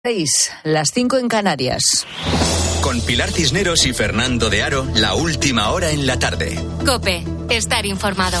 Las 5 en Canarias. Con Pilar Cisneros y Fernando de Aro, la última hora en la tarde. COPE, estar informado.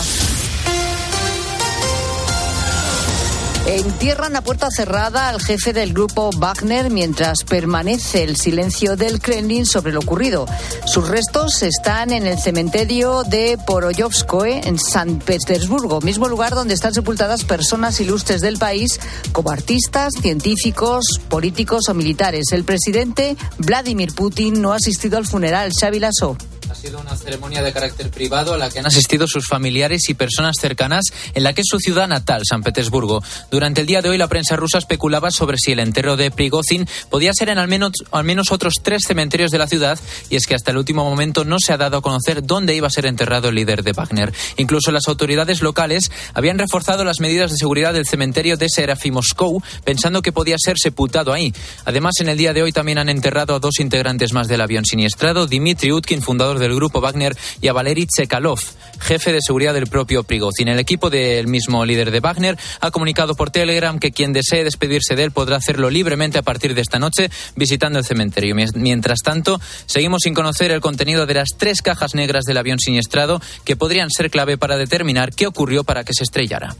Entierran a puerta cerrada al jefe del grupo Wagner mientras permanece el silencio del Kremlin sobre lo ocurrido. Sus restos están en el cementerio de Poroyovskoe, en San Petersburgo, mismo lugar donde están sepultadas personas ilustres del país, como artistas, científicos, políticos o militares. El presidente Vladimir Putin no ha asistido al funeral. Xavi Lasso. Ha sido una ceremonia de carácter privado a la que han asistido sus familiares y personas cercanas en la que es su ciudad natal, San Petersburgo. Durante el día de hoy, la prensa rusa especulaba sobre si el entierro de Prigozhin podía ser en al menos otros 3 cementerios de la ciudad, y es que hasta el último momento no se ha dado a conocer dónde iba a ser enterrado el líder de Wagner. Incluso las autoridades locales habían reforzado las medidas de seguridad del cementerio de Serafimoskou, pensando que podía ser sepultado ahí. Además, en el día de hoy también han enterrado a 2 integrantes más del avión siniestrado, Dmitry Utkin, fundador del grupo Wagner, y a Valery Tsekalov, jefe de seguridad del propio Prigozhin. El equipo del mismo líder de Wagner ha comunicado por Telegram que quien desee despedirse de él podrá hacerlo libremente a partir de esta noche visitando el cementerio. Mientras tanto, seguimos sin conocer el contenido de las 3 cajas negras del avión siniestrado, que podrían ser clave para determinar qué ocurrió para que se estrellara.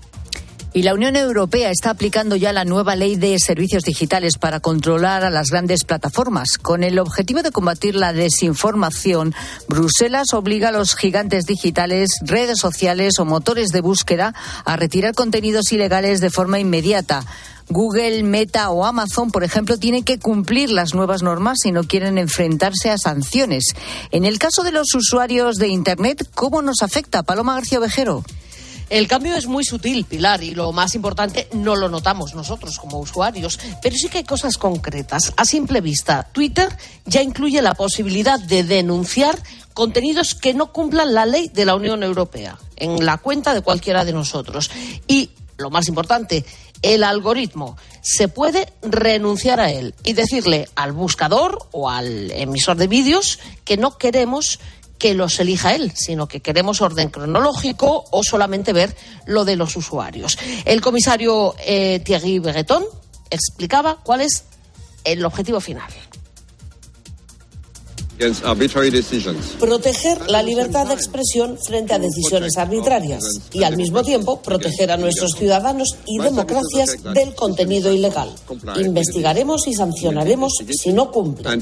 Y la Unión Europea está aplicando ya la nueva ley de servicios digitales para controlar a las grandes plataformas. Con el objetivo de combatir la desinformación, Bruselas obliga a los gigantes digitales, redes sociales o motores de búsqueda a retirar contenidos ilegales de forma inmediata. Google, Meta o Amazon, por ejemplo, tienen que cumplir las nuevas normas si no quieren enfrentarse a sanciones. En el caso de los usuarios de Internet, ¿cómo nos afecta? Paloma García Ovejero. El cambio es muy sutil, Pilar, y lo más importante, no lo notamos nosotros como usuarios, pero sí que hay cosas concretas. A simple vista, Twitter ya incluye la posibilidad de denunciar contenidos que no cumplan la ley de la Unión Europea en la cuenta de cualquiera de nosotros. Y, lo más importante, el algoritmo. Se puede renunciar a él y decirle al buscador o al emisor de vídeos que no queremos que los elija él, sino que queremos orden cronológico o solamente ver lo de los usuarios. El comisario Thierry Breton explicaba cuál es el objetivo final. Proteger la libertad de expresión frente a decisiones arbitrarias y, al mismo tiempo, proteger a nuestros ciudadanos y democracias del contenido ilegal. Investigaremos y sancionaremos si no cumplen.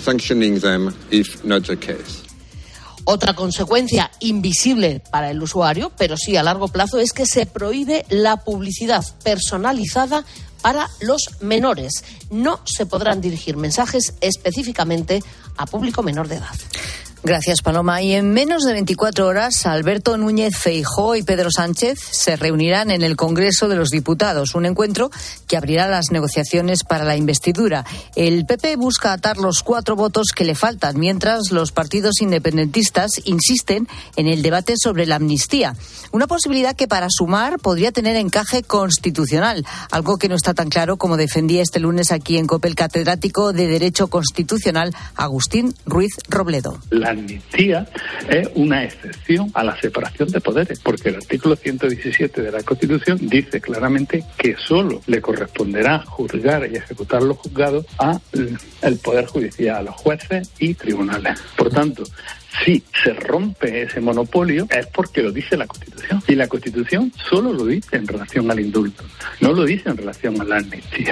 Otra consecuencia invisible para el usuario, pero sí a largo plazo, es que se prohíbe la publicidad personalizada para los menores. No se podrán dirigir mensajes específicamente a público menor de edad. Gracias, Paloma. Y en menos de 24 horas, Alberto Núñez Feijóo y Pedro Sánchez se reunirán en el Congreso de los Diputados, un encuentro que abrirá las negociaciones para la investidura. El PP busca atar los 4 votos que le faltan, mientras los partidos independentistas insisten en el debate sobre la amnistía. Una posibilidad que, para sumar, podría tener encaje constitucional, algo que no está tan claro, como defendía este lunes aquí en COPE el catedrático de Derecho Constitucional Agustín Ruiz Robledo. La amnistía es una excepción a la separación de poderes, porque el artículo 117 de la Constitución dice claramente que solo le corresponderá juzgar y ejecutar los juzgados al Poder Judicial, a los jueces y tribunales. Por tanto, si se rompe ese monopolio es porque lo dice la Constitución. Y la Constitución solo lo dice en relación al indulto, no lo dice en relación a la amnistía.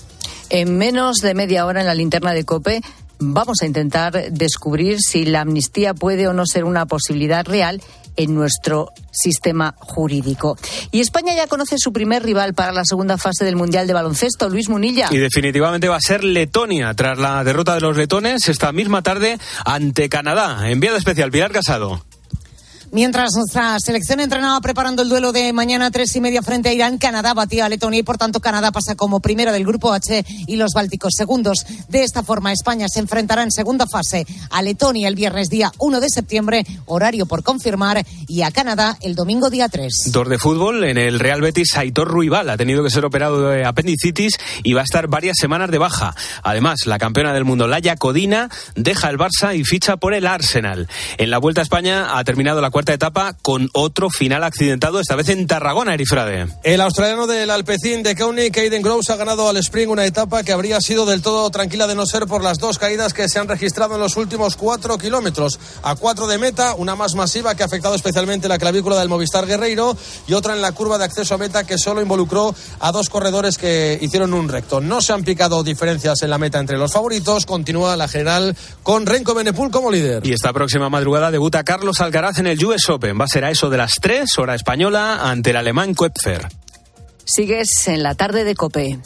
En menos de media hora, en la linterna de COPE, vamos a intentar descubrir si la amnistía puede o no ser una posibilidad real en nuestro sistema jurídico. Y España ya conoce su primer rival para la segunda fase del Mundial de Baloncesto, Luis Munilla. Y definitivamente va a ser Letonia, tras la derrota de los letones esta misma tarde ante Canadá. Enviado especial, Pilar Casado. Mientras nuestra selección entrenaba preparando el duelo de mañana 3:30 frente a Irán, Canadá batía a Letonia y por tanto Canadá pasa como primero del grupo H y los bálticos segundos. De esta forma, España se enfrentará en segunda fase a Letonia el viernes día 1 de septiembre, horario por confirmar, y a Canadá el domingo día 3. 2 de fútbol. En el Real Betis, Aitor Ruibal ha tenido que ser operado de apendicitis y va a estar varias semanas de baja. Además, la campeona del mundo, Laia Codina, deja el Barça y ficha por el Arsenal. En la Vuelta a España ha terminado la cuarta cuarta etapa con otro final accidentado, esta vez en Tarragona, Erifrade. El australiano del Alpecin de Kaunik, Hayden Groves, ha ganado al sprint una etapa que habría sido del todo tranquila de no ser por las 2 caídas que se han registrado en los últimos 4 kilómetros. A 4 de meta, una más masiva que ha afectado especialmente la clavícula del Movistar Guerreiro y otra en la curva de acceso a meta que solo involucró a 2 corredores que hicieron un recto. No se han picado diferencias en la meta entre los favoritos. Continúa la general con Renko Benepul como líder. Y esta próxima madrugada debuta Carlos Alcaraz en el US Open. Va a ser a eso de las 3, hora española, ante el alemán Koepfer. Sigues en la tarde de COPE.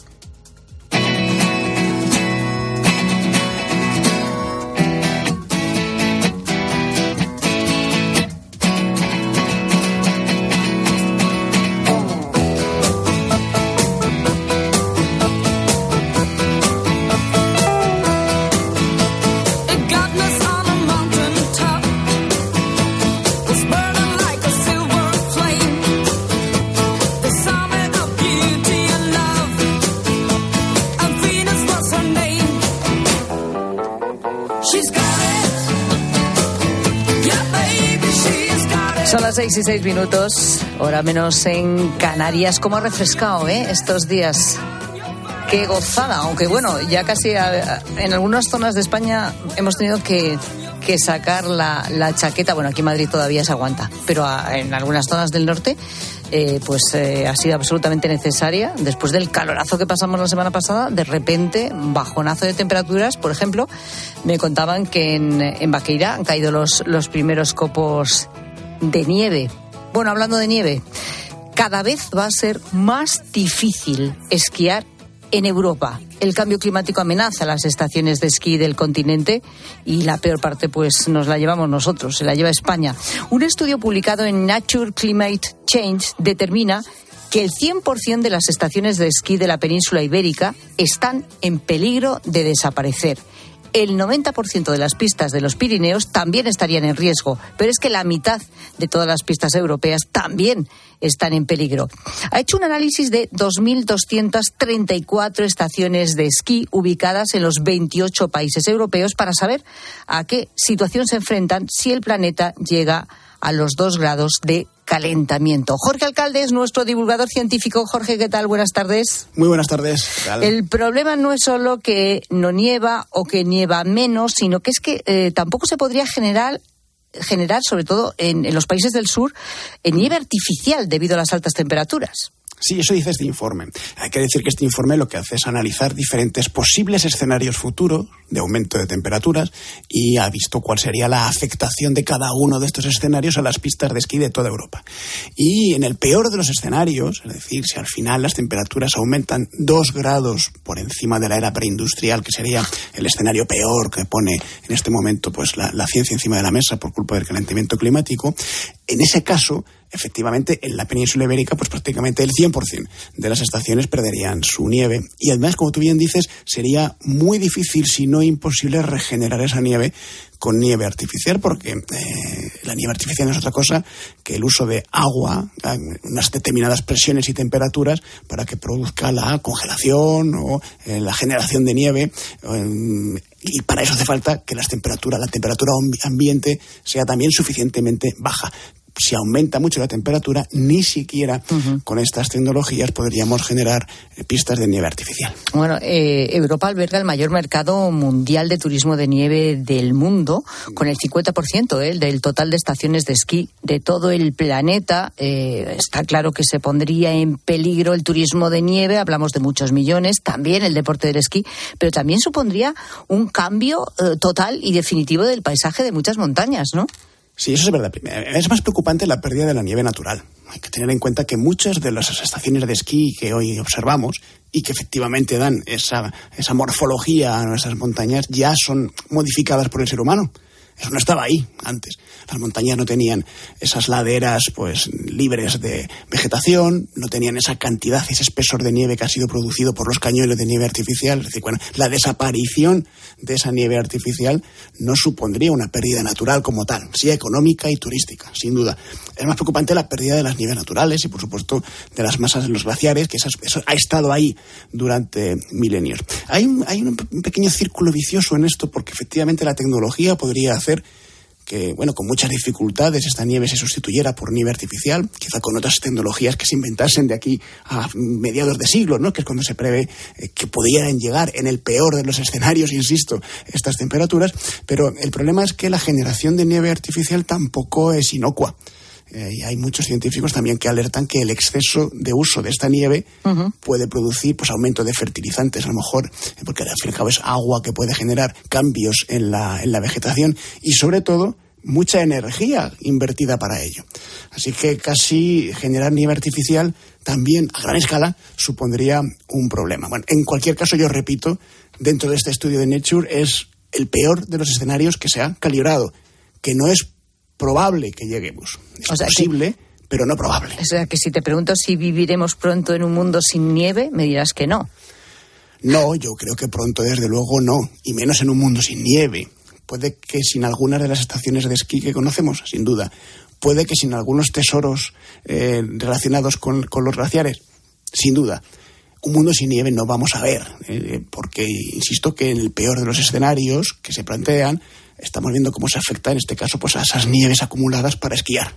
Son las 6 y 6 minutos, hora menos en Canarias. ¿Cómo ha refrescado estos días? Qué gozada, aunque bueno, ya casi en algunas zonas de España hemos tenido que sacar la chaqueta. Bueno, aquí en Madrid todavía se aguanta, pero en algunas zonas del norte ha sido absolutamente necesaria. Después del calorazo que pasamos la semana pasada, de repente, bajonazo de temperaturas. Por ejemplo, me contaban que en Baqueira han caído los primeros copos de nieve. Bueno, hablando de nieve, cada vez va a ser más difícil esquiar en Europa. El cambio climático amenaza las estaciones de esquí del continente y la peor parte pues nos la llevamos nosotros, se la lleva España. Un estudio publicado en Nature Climate Change determina que el 100% de las estaciones de esquí de la península ibérica están en peligro de desaparecer. El 90% de las pistas de los Pirineos también estarían en riesgo, pero es que la mitad de todas las pistas europeas también están en peligro. Ha hecho un análisis de 2.234 estaciones de esquí ubicadas en los 28 países europeos para saber a qué situación se enfrentan si el planeta llega a los 2 grados de calentamiento. Jorge Alcalde es nuestro divulgador científico. Jorge, ¿qué tal? Buenas tardes. Muy buenas tardes. El problema no es solo que no nieva o que nieva menos, sino que es que tampoco se podría generar, sobre todo en los países del sur, nieve artificial debido a las altas temperaturas. Sí, eso dice este informe. Hay que decir que este informe lo que hace es analizar diferentes posibles escenarios futuros de aumento de temperaturas y ha visto cuál sería la afectación de cada uno de estos escenarios a las pistas de esquí de toda Europa. Y en el peor de los escenarios, es decir, si al final las temperaturas aumentan 2 grados por encima de la era preindustrial, que sería el escenario peor que pone en este momento pues la ciencia encima de la mesa por culpa del calentamiento climático, en ese caso, efectivamente, en la península ibérica, pues prácticamente el 100% de las estaciones perderían su nieve. Y además, como tú bien dices, sería muy difícil, si no imposible, regenerar esa nieve con nieve artificial, porque la nieve artificial no es otra cosa que el uso de agua a unas determinadas presiones y temperaturas para que produzca la congelación o la generación de nieve. Y para eso hace falta que la temperatura ambiente sea también suficientemente baja. Si aumenta mucho la temperatura, ni siquiera con estas tecnologías podríamos generar pistas de nieve artificial. Bueno, Europa alberga el mayor mercado mundial de turismo de nieve del mundo, con el 50% del total de estaciones de esquí de todo el planeta. Está claro que se pondría en peligro el turismo de nieve, hablamos de muchos millones, también el deporte del esquí, pero también supondría un cambio total y definitivo del paisaje de muchas montañas, ¿no? Sí, eso es verdad. Es más preocupante la pérdida de la nieve natural. Hay que tener en cuenta que muchas de las estaciones de esquí que hoy observamos y que efectivamente dan esa morfología a nuestras montañas ya son modificadas por el ser humano. Eso no estaba ahí antes. Las montañas no tenían esas laderas pues libres de vegetación, no tenían esa cantidad, ese espesor de nieve que ha sido producido por los cañones de nieve artificial. Es decir, la desaparición de esa nieve artificial no supondría una pérdida natural como tal, sí económica y turística, sin duda. Es más preocupante la pérdida de las nieves naturales y, por supuesto, de las masas en los glaciares, que eso ha estado ahí durante milenios. Hay un pequeño círculo vicioso en esto, porque efectivamente la tecnología podría hacer que, con muchas dificultades esta nieve se sustituyera por nieve artificial, quizá con otras tecnologías que se inventasen de aquí a mediados de siglo, ¿no? Que es cuando se prevé que pudieran llegar, en el peor de los escenarios, insisto, estas temperaturas. Pero el problema es que la generación de nieve artificial tampoco es inocua. Y hay muchos científicos también que alertan que el exceso de uso de esta nieve puede producir aumento de fertilizantes, a lo mejor, porque al fin y al cabo es agua que puede generar cambios en la vegetación y, sobre todo, mucha energía invertida para ello. Así que casi generar nieve artificial también a gran escala supondría un problema. En cualquier caso, yo repito, dentro de este estudio de Nature es el peor de los escenarios que se ha calibrado, que no es probable que lleguemos. Es posible, pero no probable. O sea, que si te pregunto si viviremos pronto en un mundo sin nieve, me dirás que no. No, yo creo que pronto, desde luego, no. Y menos en un mundo sin nieve. Puede que sin algunas de las estaciones de esquí que conocemos, sin duda. Puede que sin algunos tesoros relacionados con los glaciares, sin duda. Un mundo sin nieve no vamos a ver, porque insisto que en el peor de los escenarios que se plantean, estamos viendo cómo se afecta, en este caso, a esas nieves acumuladas para esquiar.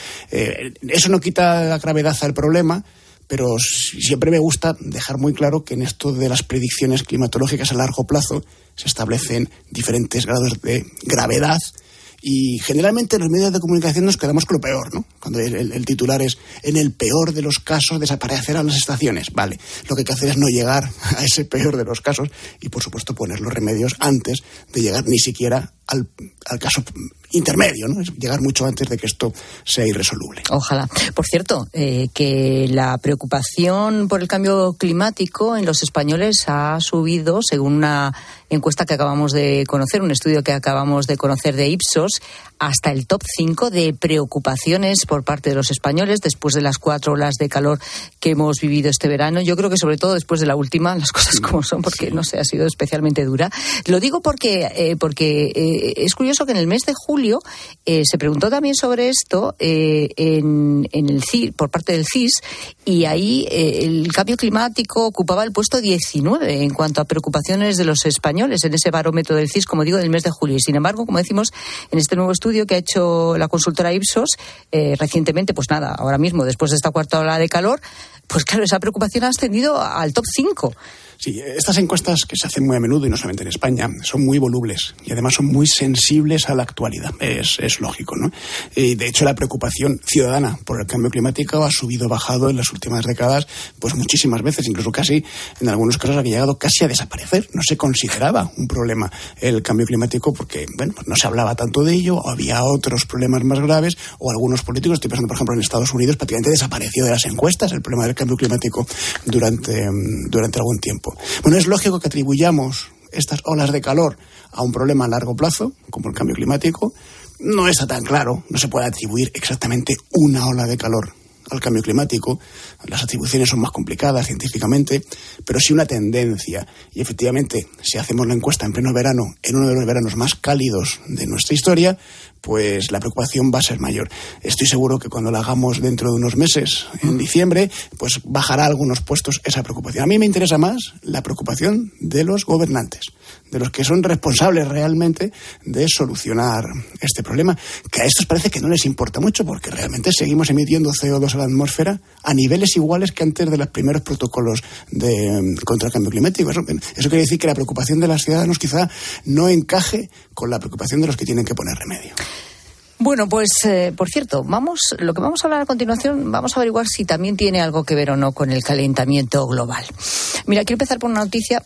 Eso no quita la gravedad al problema, pero siempre me gusta dejar muy claro que en esto de las predicciones climatológicas a largo plazo se establecen diferentes grados de gravedad. Y generalmente en los medios de comunicación nos quedamos con lo peor, ¿no? Cuando el titular es: en el peor de los casos desaparecerán las estaciones. Vale, lo que hay que hacer es no llegar a ese peor de los casos y, por supuesto, poner los remedios antes de llegar ni siquiera al caso intermedio, ¿no? Es llegar mucho antes de que esto sea irresoluble. Ojalá. Por cierto, que la preocupación por el cambio climático en los españoles ha subido, según una encuesta que acabamos de conocer, un estudio que acabamos de conocer de Ipsos, hasta el top 5 de preocupaciones por parte de los españoles después de las 4 olas de calor que hemos vivido este verano. Yo creo que sobre todo después de la última, las cosas como son, porque no sé, ha sido especialmente dura. Lo digo porque es curioso que en el mes de julio se preguntó también sobre esto en el CIS, por parte del CIS, y ahí el cambio climático ocupaba el puesto 19 en cuanto a preocupaciones de los españoles en ese barómetro del CIS, como digo, del mes de julio. Y sin embargo, como decimos, en este nuevo estudio que ha hecho la consultora Ipsos recientemente, ahora mismo, después de esta 4ª ola de calor, pues claro, esa preocupación ha ascendido al top 5. Sí, estas encuestas que se hacen muy a menudo, y no solamente en España, son muy volubles y además son muy sensibles a la actualidad. Es lógico, ¿no? De hecho, la preocupación ciudadana por el cambio climático ha subido, bajado en las últimas décadas, pues muchísimas veces, incluso casi, en algunos casos, había llegado casi a desaparecer. No se consideraba un problema el cambio climático porque, pues no se hablaba tanto de ello, o había otros problemas más graves, o algunos políticos, estoy pensando, por ejemplo, en Estados Unidos, prácticamente desapareció de las encuestas el problema del cambio climático durante algún tiempo. Bueno, es lógico que atribuyamos estas olas de calor a un problema a largo plazo, como el cambio climático. No está tan claro, no se puede atribuir exactamente una ola de calor al cambio climático. Las atribuciones son más complicadas científicamente, pero sí una tendencia. Y efectivamente, si hacemos la encuesta en pleno verano, en uno de los veranos más cálidos de nuestra historia, pues la preocupación va a ser mayor. Estoy seguro que cuando la hagamos dentro de unos meses, en diciembre, pues bajará algunos puestos esa preocupación. A mí me interesa más la preocupación de los gobernantes, de los que son responsables realmente de solucionar este problema, que a estos parece que no les importa mucho, porque realmente seguimos emitiendo CO2 a la atmósfera a niveles iguales que antes de los primeros protocolos contra el cambio climático. Eso quiere decir que la preocupación de los ciudadanos quizá no encaje con la preocupación de los que tienen que poner remedio. Bueno, pues, por cierto, lo que vamos a hablar a continuación, vamos a averiguar si también tiene algo que ver o no con el calentamiento global. Mira, quiero empezar por una noticia,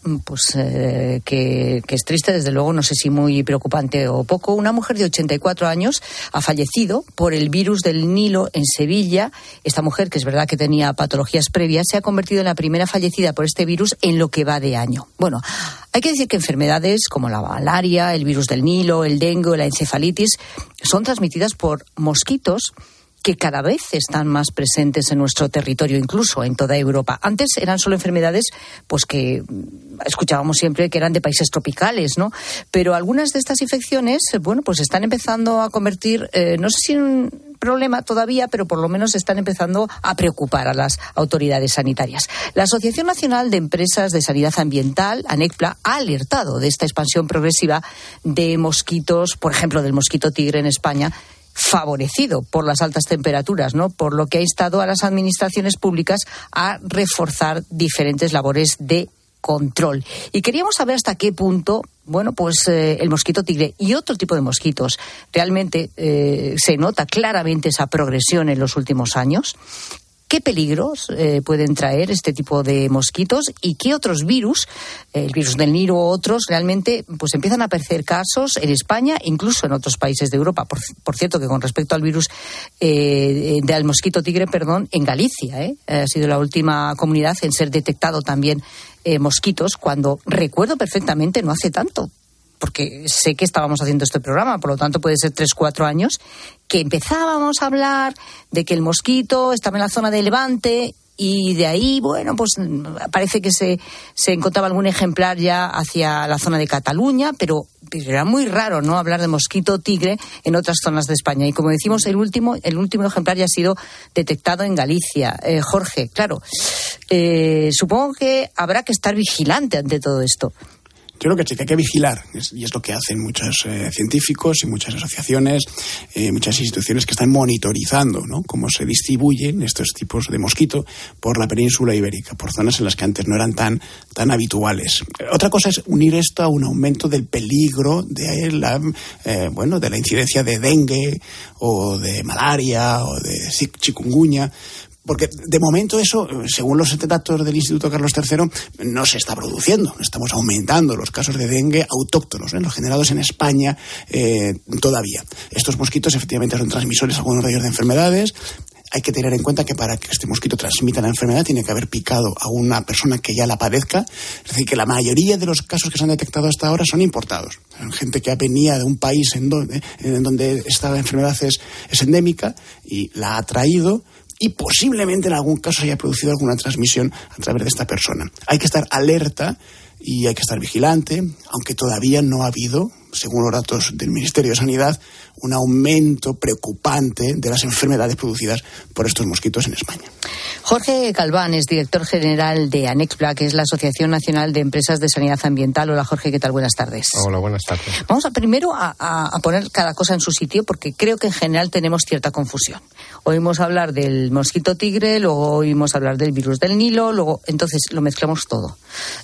que es triste, desde luego, no sé si muy preocupante o poco. Una mujer de 84 años ha fallecido por el virus del Nilo en Sevilla. Esta mujer, que es verdad que tenía patologías previas, se ha convertido en la primera fallecida por este virus en lo que va de año. Bueno, hay que decir que enfermedades como la malaria, el virus del Nilo, el dengue o la encefalitis son transmitidas por mosquitos que cada vez están más presentes en nuestro territorio, incluso en toda Europa. Antes eran solo enfermedades pues que escuchábamos siempre que eran de países tropicales, ¿no? Pero algunas de estas infecciones, bueno, pues están empezando a convertir, no sé si en un problema todavía, pero por lo menos están empezando a preocupar a las autoridades sanitarias. La Asociación Nacional de Empresas de Sanidad Ambiental, ANECPLA, ha alertado de esta expansión progresiva de mosquitos, por ejemplo, del mosquito tigre en España, favorecido por las altas temperaturas, ¿no? Por lo que ha instado a las administraciones públicas a reforzar diferentes labores de control. Y queríamos saber hasta qué punto, bueno, pues el mosquito tigre y otro tipo de mosquitos realmente se nota claramente esa progresión en los últimos años. ¿Qué peligros pueden traer este tipo de mosquitos y qué otros virus, el virus del Nilo o otros, realmente pues empiezan a aparecer casos en España, incluso en otros países de Europa? Por cierto, que con respecto al virus del mosquito tigre, en Galicia ha sido la última comunidad en ser detectado también mosquitos, cuando recuerdo perfectamente no hace tanto, porque sé que estábamos haciendo este programa, por lo tanto puede ser 3-4 años, que empezábamos a hablar de que el mosquito estaba en la zona de Levante y de ahí, bueno, pues parece que se encontraba algún ejemplar ya hacia la zona de Cataluña, pero era muy raro, ¿no?, hablar de mosquito tigre en otras zonas de España. Y como decimos, el último ejemplar ya ha sido detectado en Galicia. Jorge, claro, supongo que habrá que estar vigilante ante todo esto. Yo creo que sí, que hay que vigilar, y es lo que hacen muchos científicos y muchas asociaciones, muchas instituciones que están monitorizando, ¿no?, cómo se distribuyen estos tipos de mosquito por la península ibérica, por zonas en las que antes no eran tan habituales. Otra cosa es unir esto a un aumento del peligro de la incidencia de dengue o de malaria o de chikungunya. Porque de momento eso, según los datos del Instituto Carlos III, no se está produciendo. Estamos aumentando los casos de dengue autóctonos, los generados en España todavía. Estos mosquitos efectivamente son transmisores algunos de ellos de enfermedades. Hay que tener en cuenta que para que este mosquito transmita la enfermedad tiene que haber picado a una persona que ya la padezca. Es decir, que la mayoría de los casos que se han detectado hasta ahora son importados. Gente que venía de un país en donde esta enfermedad es endémica y la ha traído, y posiblemente en algún caso se haya producido alguna transmisión a través de esta persona. Hay que estar alerta y hay que estar vigilante, aunque todavía no ha habido, según los datos del Ministerio de Sanidad, un aumento preocupante de las enfermedades producidas por estos mosquitos en España. Jorge Galván es director general de ANECPLA, que es la Asociación Nacional de Empresas de Sanidad Ambiental. Hola, Jorge, ¿qué tal? Buenas tardes. Hola, buenas tardes. Vamos primero a poner cada cosa en su sitio, porque creo que en general tenemos cierta confusión. Oímos hablar del mosquito tigre, luego oímos hablar del virus del Nilo, luego entonces lo mezclamos todo.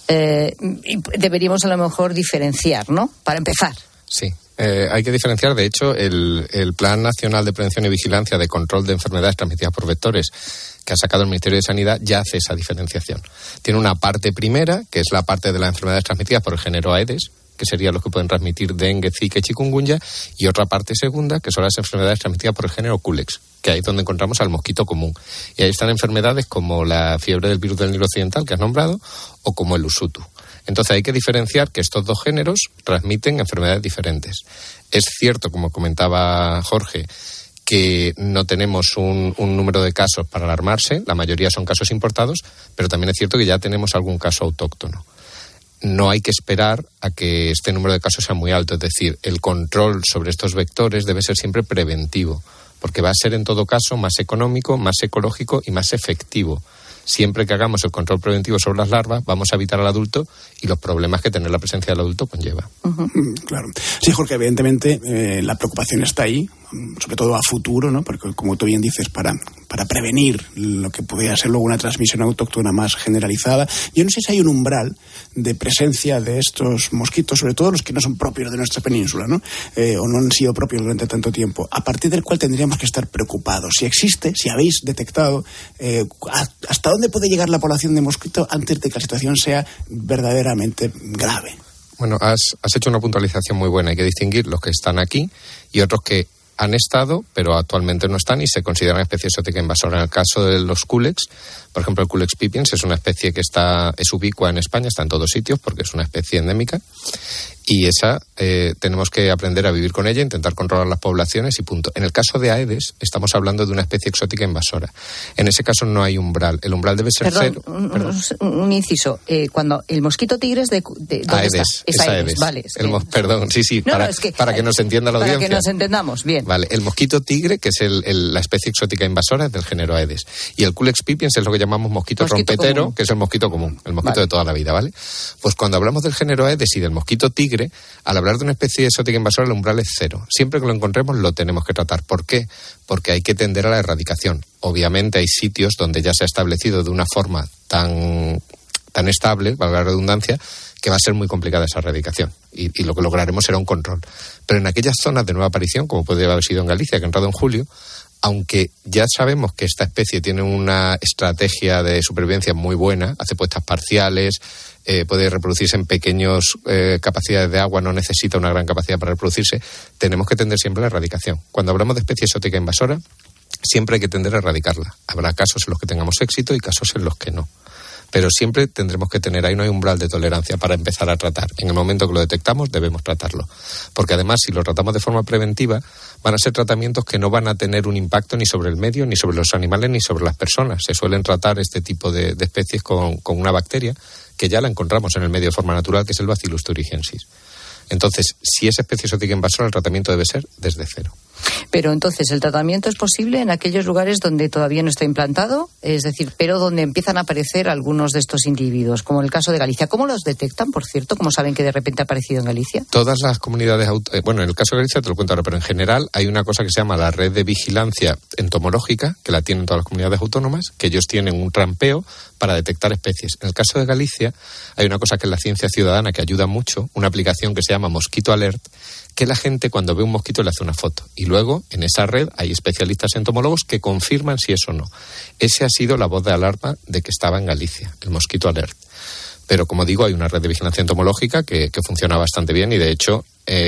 Y deberíamos a lo mejor diferenciar, ¿no?, para empezar. Sí. Hay que diferenciar, de hecho, el Plan Nacional de Prevención y Vigilancia de Control de Enfermedades Transmitidas por Vectores que ha sacado el Ministerio de Sanidad ya hace esa diferenciación. Tiene una parte primera, que es la parte de las enfermedades transmitidas por el género Aedes, que serían los que pueden transmitir dengue, zika y chikungunya, y otra parte segunda, que son las enfermedades transmitidas por el género Culex, que ahí es donde encontramos al mosquito común. Y ahí están enfermedades como la fiebre del virus del Nilo Occidental, que has nombrado, o como el Usutu. Entonces hay que diferenciar que estos dos géneros transmiten enfermedades diferentes. Es cierto, como comentaba Jorge, que no tenemos un número de casos para alarmarse, la mayoría son casos importados, pero también es cierto que ya tenemos algún caso autóctono. No hay que esperar a que este número de casos sea muy alto, es decir, el control sobre estos vectores debe ser siempre preventivo, porque va a ser en todo caso más económico, más ecológico y más efectivo. Siempre que hagamos el control preventivo sobre las larvas, vamos a evitar al adulto y los problemas que tener la presencia del adulto conlleva. Claro. Sí, Jorge, evidentemente la preocupación está ahí, sobre todo a futuro, ¿no? Porque, como tú bien dices, para prevenir lo que pudiera ser luego una transmisión autóctona más generalizada. Yo no sé si hay un umbral de presencia de estos mosquitos, sobre todo los que no son propios de nuestra península, ¿no? O no han sido propios durante tanto tiempo, a partir del cual tendríamos que estar preocupados. Si existe, si habéis detectado, ¿hasta dónde puede llegar la población de mosquito antes de que la situación sea verdaderamente grave? Bueno, has hecho una puntualización muy buena. Hay que distinguir los que están aquí y otros que han estado, pero actualmente no están y se consideran especie exótica invasora. En el caso de los Culex, por ejemplo, el Culex pipiens es una especie que es ubicua en España, está en todos sitios porque es una especie endémica y esa tenemos que aprender a vivir con ella, intentar controlar las poblaciones y punto. En el caso de Aedes, estamos hablando de una especie exótica invasora. En ese caso no hay umbral. El umbral debe ser cero. Un inciso. Cuando el mosquito tigre es de ¿dónde Aedes, está? es Aedes. Vale. Perdón, sí, no, para que nos entienda la audiencia. Para que nos entendamos, bien. Vale, el mosquito tigre, que es la especie exótica invasora, es del género Aedes. Y el Culex pipiens es lo que llamamos mosquito trompetero, común, que es el mosquito común, el mosquito de toda la vida, ¿vale? Pues cuando hablamos del género Aedes y del mosquito tigre, al hablar de una especie exótica invasora, el umbral es cero. Siempre que lo encontremos lo tenemos que tratar. ¿Por qué? Porque hay que tender a la erradicación. Obviamente hay sitios donde ya se ha establecido de una forma tan estable, valga la redundancia, que va a ser muy complicada esa erradicación. Y lo que lograremos será un control. Pero en aquellas zonas de nueva aparición, como puede haber sido en Galicia, que ha entrado en julio, aunque ya sabemos que esta especie tiene una estrategia de supervivencia muy buena, hace puestas parciales, puede reproducirse en pequeñas capacidades de agua, no necesita una gran capacidad para reproducirse, tenemos que tender siempre a la erradicación. Cuando hablamos de especie exótica invasora, siempre hay que tender a erradicarla. Habrá casos en los que tengamos éxito y casos en los que no. Pero siempre tendremos que tener, ahí no hay umbral de tolerancia para empezar a tratar. En el momento que lo detectamos debemos tratarlo. Porque además, si lo tratamos de forma preventiva, van a ser tratamientos que no van a tener un impacto ni sobre el medio, ni sobre los animales, ni sobre las personas. Se suelen tratar este tipo de especies con una bacteria que ya la encontramos en el medio de forma natural, que es el Bacillus thuringiensis. Entonces, si es especie exótica invasora, el tratamiento debe ser desde cero. Pero entonces, ¿el tratamiento es posible en aquellos lugares donde todavía no está implantado? Es decir, pero donde empiezan a aparecer algunos de estos individuos, como en el caso de Galicia. ¿Cómo los detectan, por cierto? ¿Cómo saben que de repente ha aparecido en Galicia? Todas las comunidades, en el caso de Galicia te lo cuento ahora, pero en general hay una cosa que se llama la red de vigilancia entomológica, que la tienen todas las comunidades autónomas, que ellos tienen un trampeo para detectar especies. En el caso de Galicia hay una cosa que es la ciencia ciudadana, que ayuda mucho, una aplicación que se llama Mosquito Alert, que la gente cuando ve un mosquito le hace una foto. Y luego, en esa red, hay especialistas entomólogos que confirman si es o no. Esa ha sido la voz de alarma de que estaba en Galicia, el Mosquito Alert. Pero, como digo, hay una red de vigilancia entomológica que funciona bastante bien y, de hecho,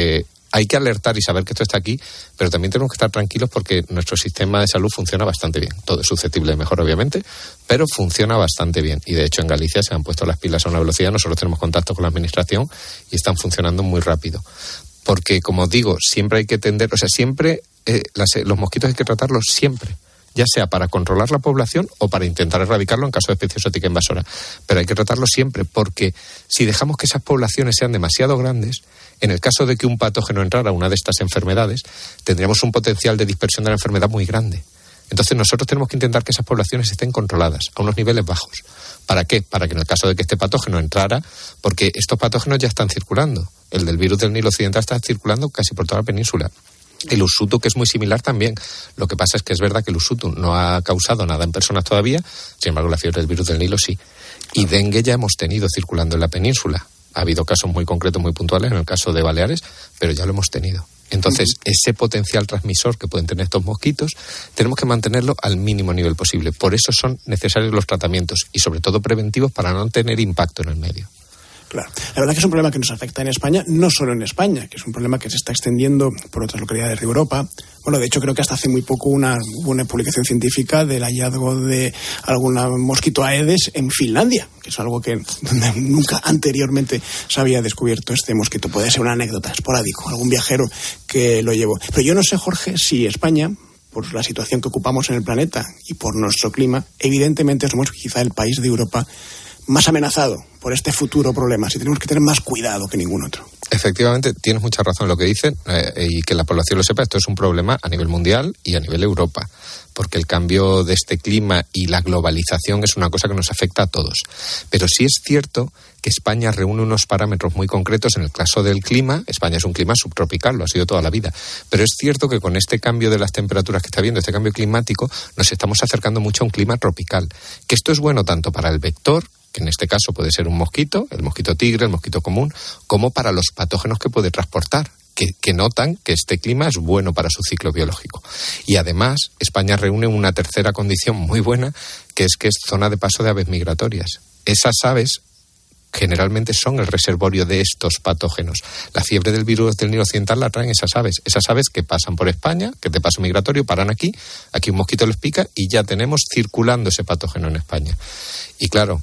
hay que alertar y saber que esto está aquí, pero también tenemos que estar tranquilos porque nuestro sistema de salud funciona bastante bien. Todo es susceptible de mejora, obviamente, pero funciona bastante bien. Y, de hecho, en Galicia se han puesto las pilas a una velocidad. Nosotros tenemos contacto con la administración y están funcionando muy rápido. Porque, como digo, siempre hay que tender, siempre los mosquitos hay que tratarlos siempre, ya sea para controlar la población o para intentar erradicarlo en caso de especie exótica invasora. Pero hay que tratarlos siempre, porque si dejamos que esas poblaciones sean demasiado grandes, en el caso de que un patógeno entrara a una de estas enfermedades, tendríamos un potencial de dispersión de la enfermedad muy grande. Entonces nosotros tenemos que intentar que esas poblaciones estén controladas a unos niveles bajos. ¿Para qué? Para que en el caso de que este patógeno entrara, porque estos patógenos ya están circulando. El del virus del Nilo Occidental está circulando casi por toda la península. El Usutu, que es muy similar también. Lo que pasa es que es verdad que el Usutu no ha causado nada en personas todavía, sin embargo la fiebre del virus del Nilo sí. Y dengue ya hemos tenido circulando en la península. Ha habido casos muy concretos, muy puntuales, en el caso de Baleares, pero ya lo hemos tenido. Entonces, ese potencial transmisor que pueden tener estos mosquitos, tenemos que mantenerlo al mínimo nivel posible. Por eso son necesarios los tratamientos y, sobre todo, preventivos para no tener impacto en el medio. Claro. La verdad que es un problema que nos afecta en España, no solo en España, que es un problema que se está extendiendo por otras localidades de Europa. Bueno, de hecho, creo que hasta hace muy poco hubo una publicación científica del hallazgo de alguna mosquito Aedes en Finlandia, que es algo que donde nunca anteriormente se había descubierto este mosquito. Puede ser una anécdota esporádica, algún viajero que lo llevó. Pero yo no sé, Jorge, si España, por la situación que ocupamos en el planeta y por nuestro clima, evidentemente somos quizá el país de Europa más amenazado por este futuro problema. Si tenemos que tener más cuidado que ningún otro. Efectivamente, tienes mucha razón en lo que dicen y que la población lo sepa. Esto es un problema a nivel mundial y a nivel Europa, porque el cambio de este clima y la globalización es una cosa que nos afecta a todos. Pero sí es cierto que España reúne unos parámetros muy concretos. En el caso del clima, España es un clima subtropical, lo ha sido toda la vida. Pero es cierto que con este cambio de las temperaturas que está habiendo, este cambio climático, nos estamos acercando mucho a un clima tropical. Que esto es bueno tanto para el vector, que en este caso puede ser un mosquito, el mosquito tigre, el mosquito común, como para los patógenos que puede transportar, que notan que este clima es bueno para su ciclo biológico. Y además, España reúne una tercera condición muy buena, que es zona de paso de aves migratorias. Esas aves generalmente son el reservorio de estos patógenos. La fiebre del virus del Nilo Occidental la traen esas aves que pasan por España, que de paso migratorio, paran aquí un mosquito les pica y ya tenemos circulando ese patógeno en España. Y claro,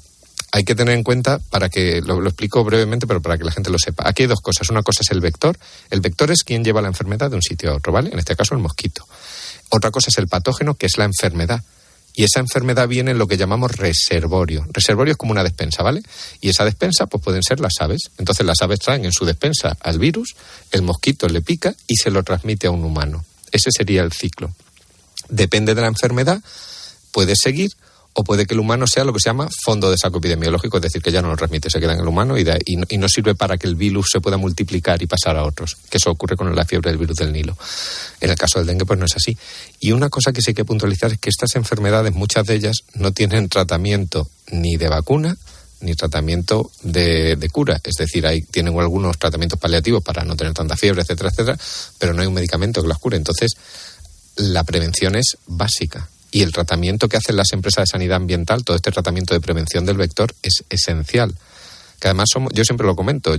hay que tener en cuenta, para que lo explico brevemente, pero para que la gente lo sepa. Aquí hay dos cosas. Una cosa es el vector. El vector es quien lleva la enfermedad de un sitio a otro, ¿vale? En este caso el mosquito. Otra cosa es el patógeno, que es la enfermedad. Y esa enfermedad viene en lo que llamamos reservorio. Reservorio es como una despensa, ¿vale? Y esa despensa pues pueden ser las aves. Entonces las aves traen en su despensa al virus, el mosquito le pica y se lo transmite a un humano. Ese sería el ciclo. Depende de la enfermedad, puede seguir o puede que el humano sea lo que se llama fondo de saco epidemiológico, es decir, que ya no lo transmite, se queda en el humano y no sirve para que el virus se pueda multiplicar y pasar a otros, que eso ocurre con la fiebre del virus del Nilo. En el caso del dengue, pues no es así. Y una cosa que sí hay que puntualizar es que estas enfermedades, muchas de ellas, no tienen tratamiento ni de vacuna ni tratamiento de cura. Es decir, tienen algunos tratamientos paliativos para no tener tanta fiebre, etcétera, etcétera, pero no hay un medicamento que las cure. Entonces, la prevención es básica. Y el tratamiento que hacen las empresas de sanidad ambiental, todo este tratamiento de prevención del vector, es esencial. Que además yo siempre lo comento,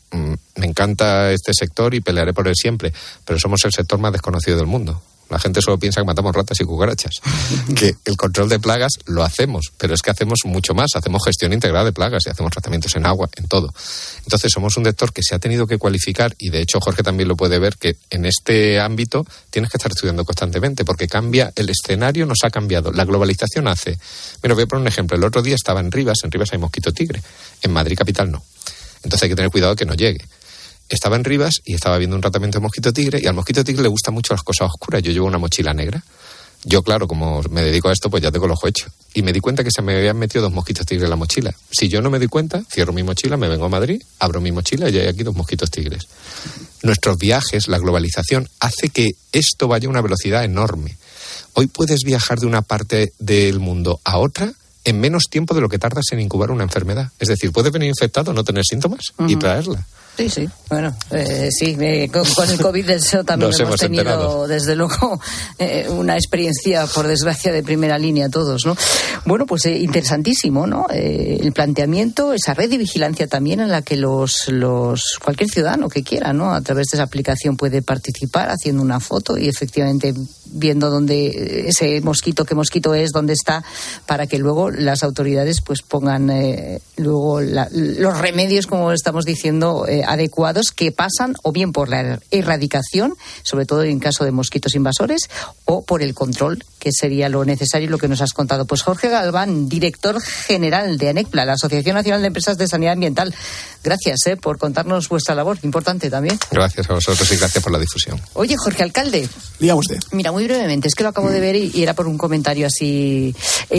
me encanta este sector y pelearé por él siempre, pero somos el sector más desconocido del mundo. La gente solo piensa que matamos ratas y cucarachas. Que el control de plagas lo hacemos, pero es que hacemos mucho más. Hacemos gestión integrada de plagas y hacemos tratamientos en agua, en todo. Entonces somos un sector que se ha tenido que cualificar, y de hecho Jorge también lo puede ver, que en este ámbito tienes que estar estudiando constantemente, porque cambia, el escenario nos ha cambiado. La globalización hace... Mira, voy a poner un ejemplo. El otro día estaba en Rivas hay mosquito tigre. En Madrid capital no. Entonces hay que tener cuidado que no llegue. Estaba en Rivas y estaba viendo un tratamiento de mosquito tigre, y al mosquito tigre le gustan mucho las cosas oscuras. Yo llevo una mochila negra. Yo, claro, como me dedico a esto, pues ya tengo el ojo hecho. Y me di cuenta que se me habían metido 2 mosquitos tigres en la mochila. Si yo no me doy cuenta, cierro mi mochila, me vengo a Madrid, abro mi mochila y hay aquí 2 mosquitos tigres. Nuestros viajes, la globalización, hace que esto vaya a una velocidad enorme. Hoy puedes viajar de una parte del mundo a otra en menos tiempo de lo que tardas en incubar una enfermedad. Es decir, puedes venir infectado, no tener síntomas y traerla. Sí. Bueno, sí, con el COVID eso también hemos tenido, enterado. Desde luego, una experiencia, por desgracia, de primera línea todos, ¿no? Bueno, pues interesantísimo, ¿no? El planteamiento, esa red de vigilancia también en la que cualquier ciudadano que quiera, ¿no? A través de esa aplicación puede participar haciendo una foto y efectivamente viendo dónde ese mosquito, qué mosquito es, dónde está, para que luego las autoridades pues pongan luego los remedios, como estamos diciendo, adecuados, que pasan o bien por la erradicación, sobre todo en caso de mosquitos invasores, o por el control, que sería lo necesario y lo que nos has contado. Pues Jorge Galván, director general de ANECPLA, la Asociación Nacional de Empresas de Sanidad Ambiental. Gracias por contarnos vuestra labor, importante también. Gracias a vosotros y gracias por la difusión. Oye, Jorge, alcalde. Diga usted. Mira, muy brevemente, es que lo acabo de ver y era por un comentario así.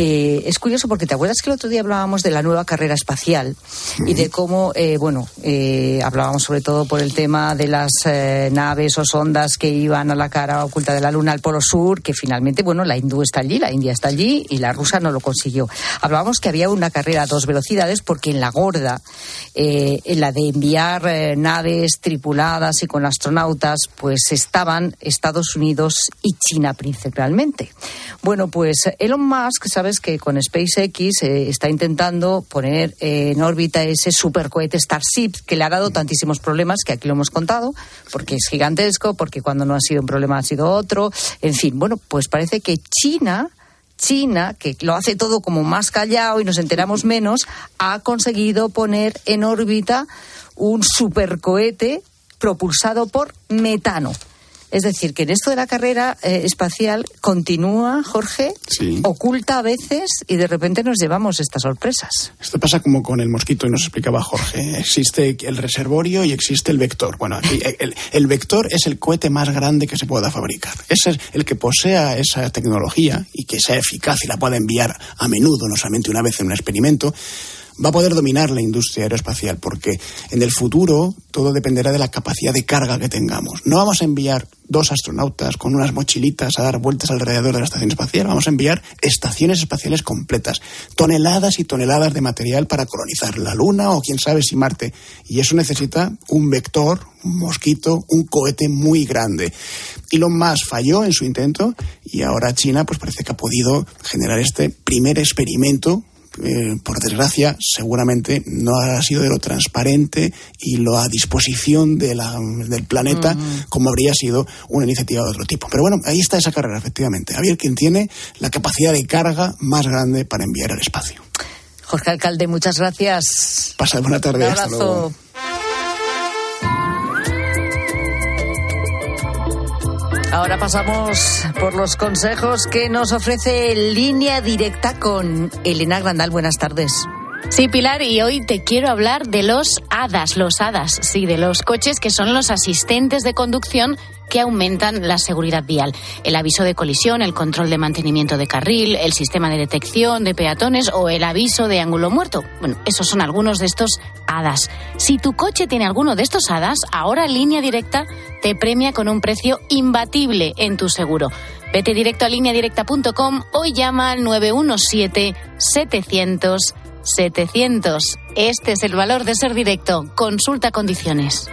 Es curioso porque te acuerdas que el otro día hablábamos de la nueva carrera espacial y de cómo, hablábamos sobre todo por el tema de las naves o sondas que iban a la cara oculta de la Luna al Polo Sur, que finalmente, la hindú está allí, la India está allí y la rusa no lo consiguió. Hablábamos que había una carrera a 2 velocidades porque en la gorda, en la de enviar naves tripuladas y con astronautas, pues estaban Estados Unidos y China principalmente. Bueno, pues Elon Musk, sabes que con SpaceX está intentando poner en órbita ese supercohete Starship, que le ha dado tantísimos problemas, que aquí lo hemos contado, porque es gigantesco, porque cuando no ha sido un problema ha sido otro, en fin, pues parece que China, que lo hace todo como más callado y nos enteramos menos, ha conseguido poner en órbita un supercohete propulsado por metano. Es decir, que en esto de la carrera espacial continúa, Jorge, sí, oculta a veces y de repente nos llevamos estas sorpresas. Esto pasa como con el mosquito y nos explicaba Jorge. Existe el reservorio y existe el vector. Bueno, aquí el vector es el cohete más grande que se pueda fabricar. Ese es el que posea esa tecnología y que sea eficaz y la pueda enviar a menudo, no solamente una vez en un experimento. Va a poder dominar la industria aeroespacial porque en el futuro todo dependerá de la capacidad de carga que tengamos. No vamos a enviar 2 astronautas con unas mochilitas a dar vueltas alrededor de la estación espacial. Vamos a enviar estaciones espaciales completas, toneladas y toneladas de material para colonizar la Luna o quién sabe si Marte. Y eso necesita un vector, un mosquito, un cohete muy grande. Elon Musk falló en su intento y ahora China pues parece que ha podido generar este primer experimento. Por desgracia, seguramente no ha sido de lo transparente y lo a disposición del planeta como habría sido una iniciativa de otro tipo. Pero bueno, ahí está esa carrera, efectivamente. A ver quién tiene la capacidad de carga más grande para enviar al espacio. Jorge Alcalde, muchas gracias. Pasad buena tarde. Un abrazo. Hasta luego. Ahora pasamos por los consejos que nos ofrece Línea Directa con Elena Grandal. Buenas tardes. Sí, Pilar, y hoy te quiero hablar de los ADAS, sí, de los coches que son los asistentes de conducción que aumentan la seguridad vial. El aviso de colisión, el control de mantenimiento de carril, el sistema de detección de peatones o el aviso de ángulo muerto. Bueno, esos son algunos de estos ADAS. Si tu coche tiene alguno de estos ADAS, ahora Línea Directa te premia con un precio imbatible en tu seguro. Vete directo a lineadirecta.com o llama al 917-700-700. Este es el valor de ser directo. Consulta condiciones.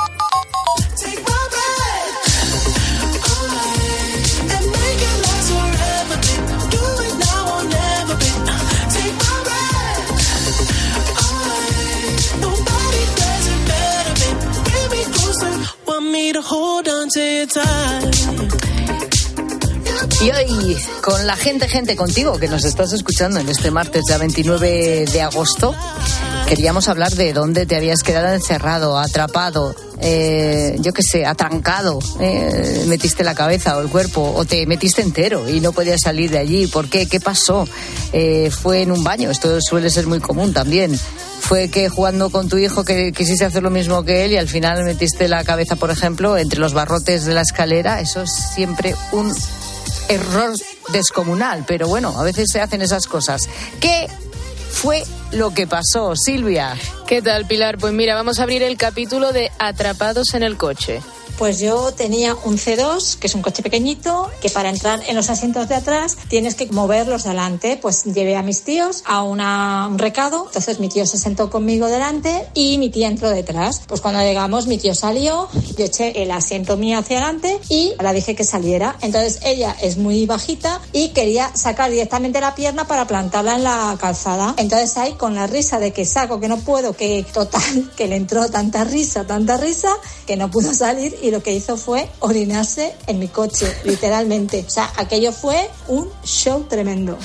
Y hoy, con la gente contigo que nos estás escuchando en este martes ya 29 de agosto, queríamos hablar de dónde te habías quedado encerrado, atrapado, yo qué sé, atrancado, metiste la cabeza o el cuerpo o te metiste entero y no podías salir de allí. ¿Por qué? ¿Qué pasó? ¿Fue en un baño? Esto suele ser muy común también. ¿Fue que jugando con tu hijo que quisiste hacer lo mismo que él y al final metiste la cabeza, por ejemplo, entre los barrotes de la escalera? Eso es siempre un error descomunal, pero bueno, a veces se hacen esas cosas. ¿Qué fue lo que pasó, Silvia? ¿Qué tal, Pilar? Pues mira, vamos a abrir el capítulo de Atrapados en el coche. Pues yo tenía un C2, que es un coche pequeñito, que para entrar en los asientos de atrás tienes que moverlos delante. Pues llevé a mis tíos a un recado, entonces mi tío se sentó conmigo delante y mi tía entró detrás. Pues cuando llegamos mi tío salió, yo eché el asiento mío hacia adelante y la dije que saliera. Entonces ella es muy bajita y quería sacar directamente la pierna para plantarla en la calzada. Entonces ahí con la risa de que saco, que no puedo, que total, que le entró tanta risa, que no pudo salir. Y lo que hizo fue orinarse en mi coche, literalmente. O sea, aquello fue un show tremendo.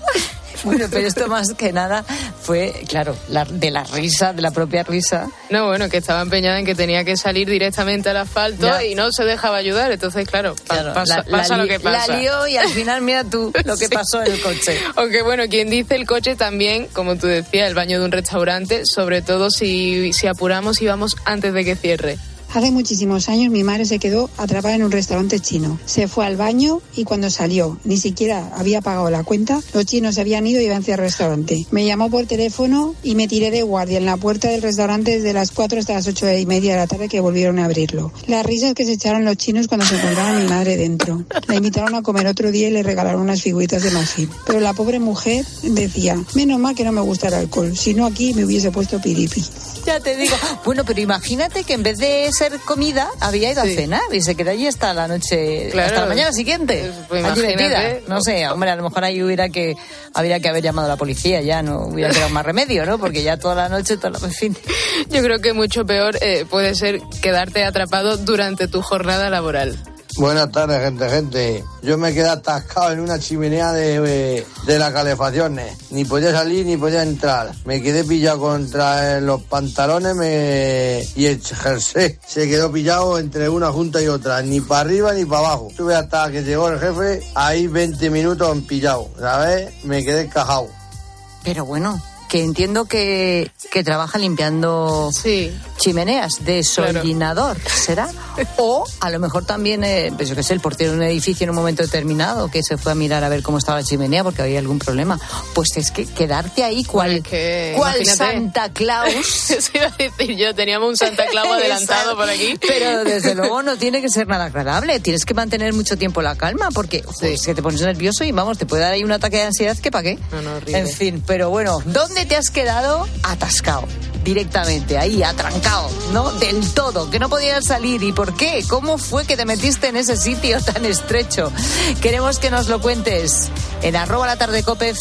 Bueno, pero esto más que nada fue, claro, de la risa, de la propia risa. No, bueno, que estaba empeñada en que tenía que salir directamente al asfalto y no se dejaba ayudar. Entonces, claro, pasa lo que pasa. La lió y al final mira tú lo que pasó en el coche. Aunque bueno, quien dice el coche también, como tú decías, el baño de un restaurante, sobre todo si apuramos y vamos antes de que cierre. Hace muchísimos años mi madre se quedó atrapada en un restaurante chino. Se fue al baño y cuando salió, ni siquiera había pagado la cuenta, los chinos se habían ido y iban hacia el restaurante. Me llamó por teléfono y me tiré de guardia en la puerta del restaurante desde las 4 hasta las 8:30 de la tarde que volvieron a abrirlo. Las risas que se echaron los chinos cuando se encontraron a mi madre dentro. La invitaron a comer otro día y le regalaron unas figuritas de marfil. Pero la pobre mujer decía, menos mal que no me gusta el alcohol, si no aquí me hubiese puesto piripi. Ya te digo. Bueno, pero imagínate que en vez de ser comida, había ido a cenar y se quedó allí hasta la noche, claro, hasta la mañana siguiente. Pues allí metida. No sé, hombre, a lo mejor ahí habría que haber llamado a la policía, ya no hubiera quedado más remedio, ¿no? Porque ya toda la noche, en fin. Yo creo que mucho peor puede ser quedarte atrapado durante tu jornada laboral. Buenas tardes, gente. Yo me quedé atascado en una chimenea de las calefacciones. Ni podía salir ni podía entrar. Me quedé pillado contra los pantalones y el jersey se quedó pillado entre una junta y otra. Ni para arriba ni para abajo. Estuve hasta que llegó el jefe, ahí 20 minutos pillado, ¿sabes? Me quedé encajado. Pero bueno, que entiendo que trabaja limpiando chimeneas de desollinador, claro. ¿Será? O a lo mejor también, pues yo qué sé, el portero de un edificio en un momento determinado que se fue a mirar a ver cómo estaba la chimenea porque había algún problema. Pues es que quedarte ahí cual Santa Claus. Eso iba a decir yo, teníamos un Santa Claus adelantado por aquí. Pero desde luego no tiene que ser nada agradable. Tienes que mantener mucho tiempo la calma porque es que te pones nervioso y vamos, te puede dar ahí un ataque de ansiedad que para qué. No, horrible. En fin, pero bueno, ¿dónde te has quedado? Atascado. Directamente, ahí, atrancado, ¿no? Del todo, que no podías salir. ¿Y por qué? ¿Cómo fue que te metiste en ese sitio tan estrecho? Queremos que nos lo cuentes en @latardecope,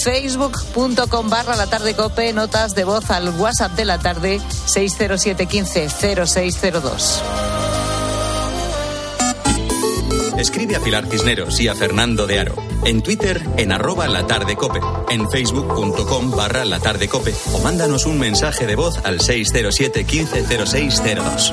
facebook.com/latardecope, notas de voz al WhatsApp de la tarde, 607 15 0602. Escribe a Pilar Cisneros y a Fernando de Aro. En Twitter, en @latardecope. En facebook.com/latardecope. O mándanos un mensaje de voz al 607 15 0602.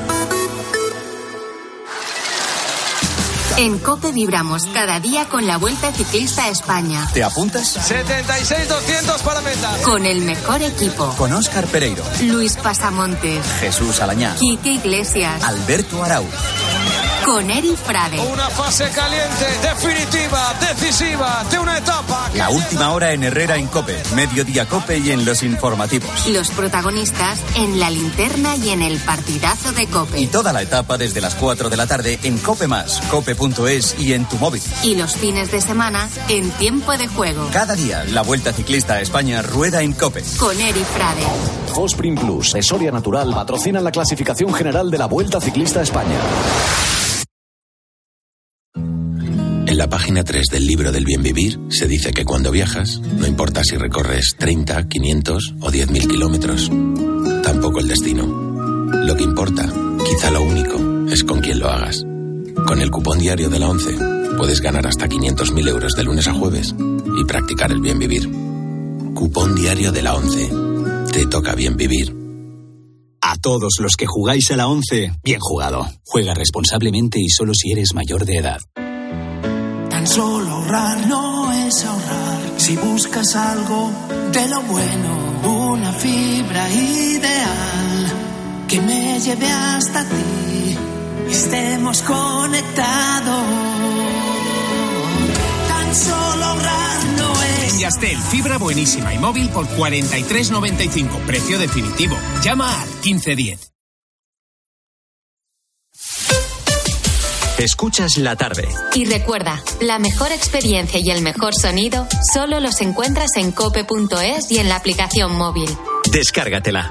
En COPE vibramos cada día con la Vuelta Ciclista a España. ¿Te apuntas? 76-200 para meta. Con el mejor equipo. Con Óscar Pereiro, Luis Pasamontes, Jesús Alañá, Quique Iglesias, Alberto Arauz. Con Eri Frade. Una fase caliente, definitiva, decisiva, de una etapa. La última hora en Herrera en COPE, Mediodía COPE y en los informativos. Los protagonistas en la linterna y en el partidazo de COPE. Y toda la etapa desde las 4 de la tarde en COPE+, cope.es y en tu móvil. Y los fines de semana en Tiempo de Juego. Cada día la Vuelta Ciclista a España rueda en COPE. Con Eri Frade. Fosprin Plus, Soria Natural, patrocinan la clasificación general de la Vuelta Ciclista a España. En la página 3 del libro del bien vivir se dice que cuando viajas, no importa si recorres 30, 500 o 10.000 kilómetros, tampoco el destino. Lo que importa, quizá lo único, es con quién lo hagas. Con el cupón diario de la ONCE puedes ganar hasta 500.000 euros de lunes a jueves y practicar el bien vivir. Cupón diario de la ONCE. Te toca bien vivir. A todos los que jugáis a la ONCE, bien jugado. Juega responsablemente y solo si eres mayor de edad. Tan solo ahorrar no es ahorrar. Si buscas algo de lo bueno, una fibra ideal que me lleve hasta ti, estemos conectados. Tan solo ahorrar no es. En Yastel, fibra buenísima y móvil por 43,95. Precio definitivo. Llama al 1510. Escuchas la tarde. Y recuerda, la mejor experiencia y el mejor sonido solo los encuentras en cope.es y en la aplicación móvil. Descárgatela.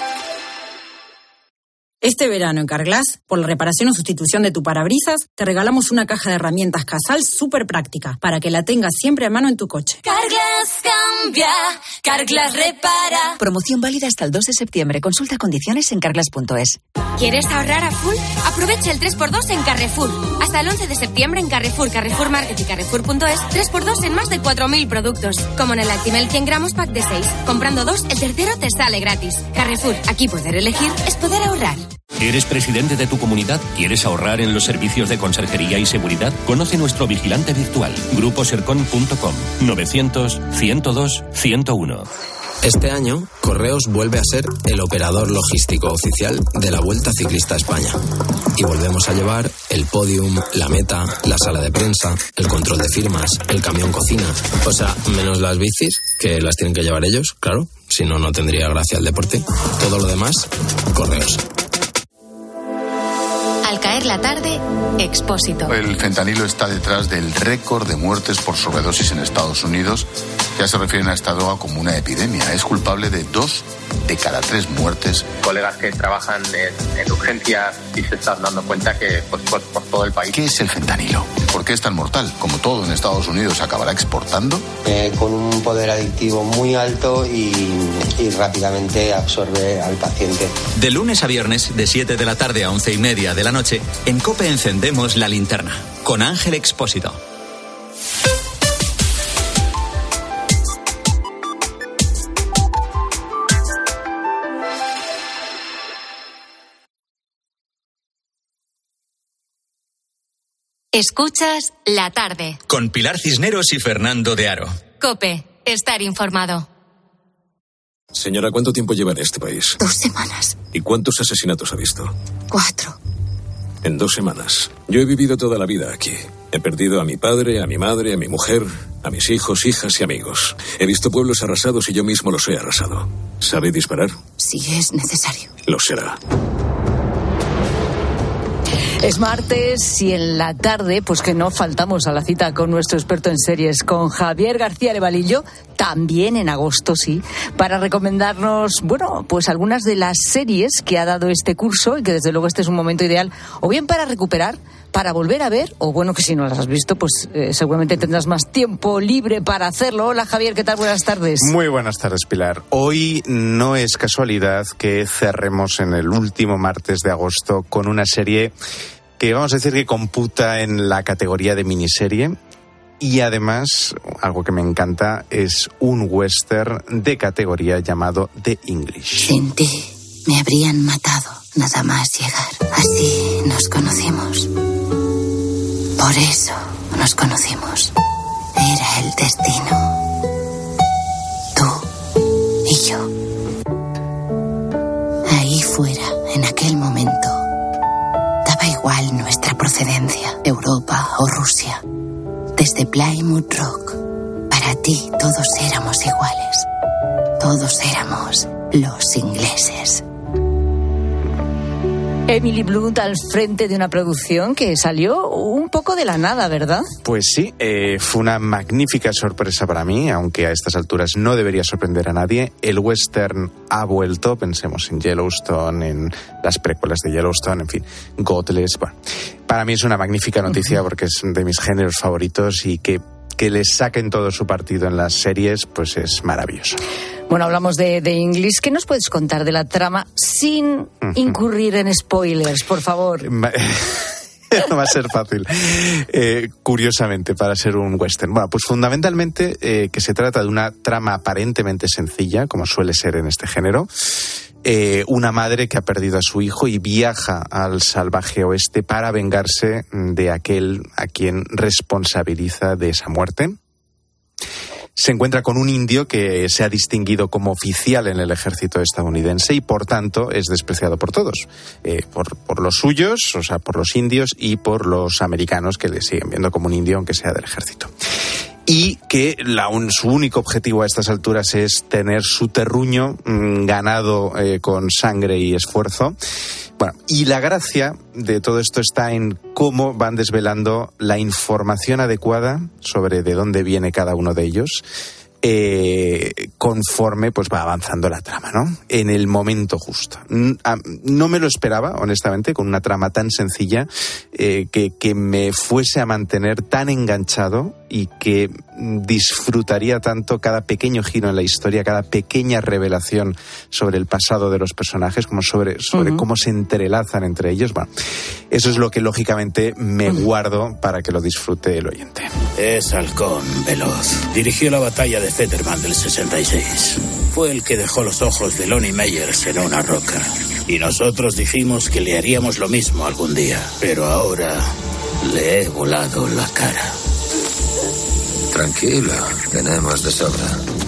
Este verano en Carglass, por la reparación o sustitución de tu parabrisas, te regalamos una caja de herramientas Casal súper práctica para que la tengas siempre a mano en tu coche. Carglass cambia, Carglass repara. Promoción válida hasta el 2 de septiembre. Consulta condiciones en carglass.es. ¿Quieres ahorrar a full? Aprovecha el 3x2 en Carrefour. Hasta el 11 de septiembre en Carrefour, Carrefour Market y Carrefour.es, 3x2 en más de 4.000 productos. Como en el Actimel 100 gramos pack de 6. Comprando 2, el tercero te sale gratis. Carrefour, aquí poder elegir es poder ahorrar. ¿Eres presidente de tu comunidad? ¿Quieres ahorrar en los servicios de conserjería y seguridad? Conoce nuestro vigilante virtual. Gruposercon.com 900-102-101. Este año, Correos vuelve a ser el operador logístico oficial de la Vuelta Ciclista a España. Y volvemos a llevar el podium, la meta, la sala de prensa, el control de firmas, el camión cocina. O sea, menos las bicis, que las tienen que llevar ellos, claro. Si no, no tendría gracia el deporte. Todo lo demás, Correos. Al caer la tarde, Expósito. El fentanilo está detrás del récord de muertes por sobredosis en Estados Unidos. Ya se refieren a esta droga como una epidemia. Es culpable de 2 de cada 3 muertes. Colegas que trabajan en urgencias y se están dando cuenta que pues por todo el país. ¿Qué es el fentanilo? ¿Por qué es tan mortal? Como todo en Estados Unidos, ¿se acabará exportando? Con un poder adictivo muy alto y rápidamente absorbe al paciente. De lunes a viernes, de 7 de la tarde a 11:30 de la noche, en COPE encendemos la linterna. Con Ángel Expósito. Escuchas La Tarde. Con Pilar Cisneros y Fernando de Aro. COPE, estar informado. Señora, ¿cuánto tiempo lleva en este país? 2 semanas. ¿Y cuántos asesinatos ha visto? 4. En 2 semanas. Yo he vivido toda la vida aquí. He perdido a mi padre, a mi madre, a mi mujer, a mis hijos, hijas y amigos. He visto pueblos arrasados y yo mismo los he arrasado. ¿Sabe disparar? Si es necesario. Lo será. Es martes y en la tarde, pues que no faltamos a la cita con nuestro experto en series, con Javier García Levalillo, también en agosto, sí, para recomendarnos, bueno, pues algunas de las series que ha dado este curso y que desde luego este es un momento ideal, o bien para recuperar, para volver a ver, o bueno, que si no las has visto, pues seguramente tendrás más tiempo libre para hacerlo. Hola Javier, ¿qué tal? Buenas tardes. Muy buenas tardes, Pilar. Hoy no es casualidad que cerremos en el último martes de agosto con una serie que vamos a decir que computa en la categoría de miniserie. Y además, algo que me encanta, es un western de categoría llamado The English. Sin ti me habrían matado nada más llegar. Así nos conocimos. Por eso nos conocimos. Era el destino. Tú y yo. Ahí fuera, en aquel momento, daba igual nuestra procedencia, Europa o Rusia. Desde Plymouth Rock, para ti todos éramos iguales. Todos éramos los ingleses. Emily Blunt al frente de una producción que salió un poco de la nada, ¿verdad? Pues sí, fue una magnífica sorpresa para mí, aunque a estas alturas no debería sorprender a nadie. El western ha vuelto, pensemos en Yellowstone, en las precuelas de Yellowstone, en fin, Godless. Bueno, para mí es una magnífica noticia porque es de mis géneros favoritos y que les saquen todo su partido en las series, pues es maravilloso. Bueno, hablamos de English. ¿Qué nos puedes contar de la trama sin incurrir en spoilers, por favor? No va a ser fácil, curiosamente, para ser un western. Bueno, pues fundamentalmente que se trata de una trama aparentemente sencilla, como suele ser en este género. Una madre que ha perdido a su hijo y viaja al salvaje oeste para vengarse de aquel a quien responsabiliza de esa muerte. Se encuentra con un indio que se ha distinguido como oficial en el ejército estadounidense y por tanto es despreciado por todos, por los suyos, o sea, por los indios y por los americanos que le siguen viendo como un indio aunque sea del ejército. Y que su único objetivo a estas alturas es tener su terruño ganado con sangre y esfuerzo. Bueno, y la gracia de todo esto está en cómo van desvelando la información adecuada sobre de dónde viene cada uno de ellos, conforme pues va avanzando la trama, ¿no? En el momento justo. No me lo esperaba, honestamente, con una trama tan sencilla, que me fuese a mantener tan enganchado y que disfrutaría tanto cada pequeño giro en la historia, cada pequeña revelación sobre el pasado de los personajes, como sobre cómo se entrelazan entre ellos. Bueno, eso es lo que lógicamente me guardo para que lo disfrute el oyente. Es halcón veloz. Dirigió la batalla de Fetterman del 66. Fue el que dejó los ojos de Lonnie Meyers en una roca. Y nosotros dijimos que le haríamos lo mismo algún día. Pero ahora le he volado la cara. Tranquila, tenemos de sobra.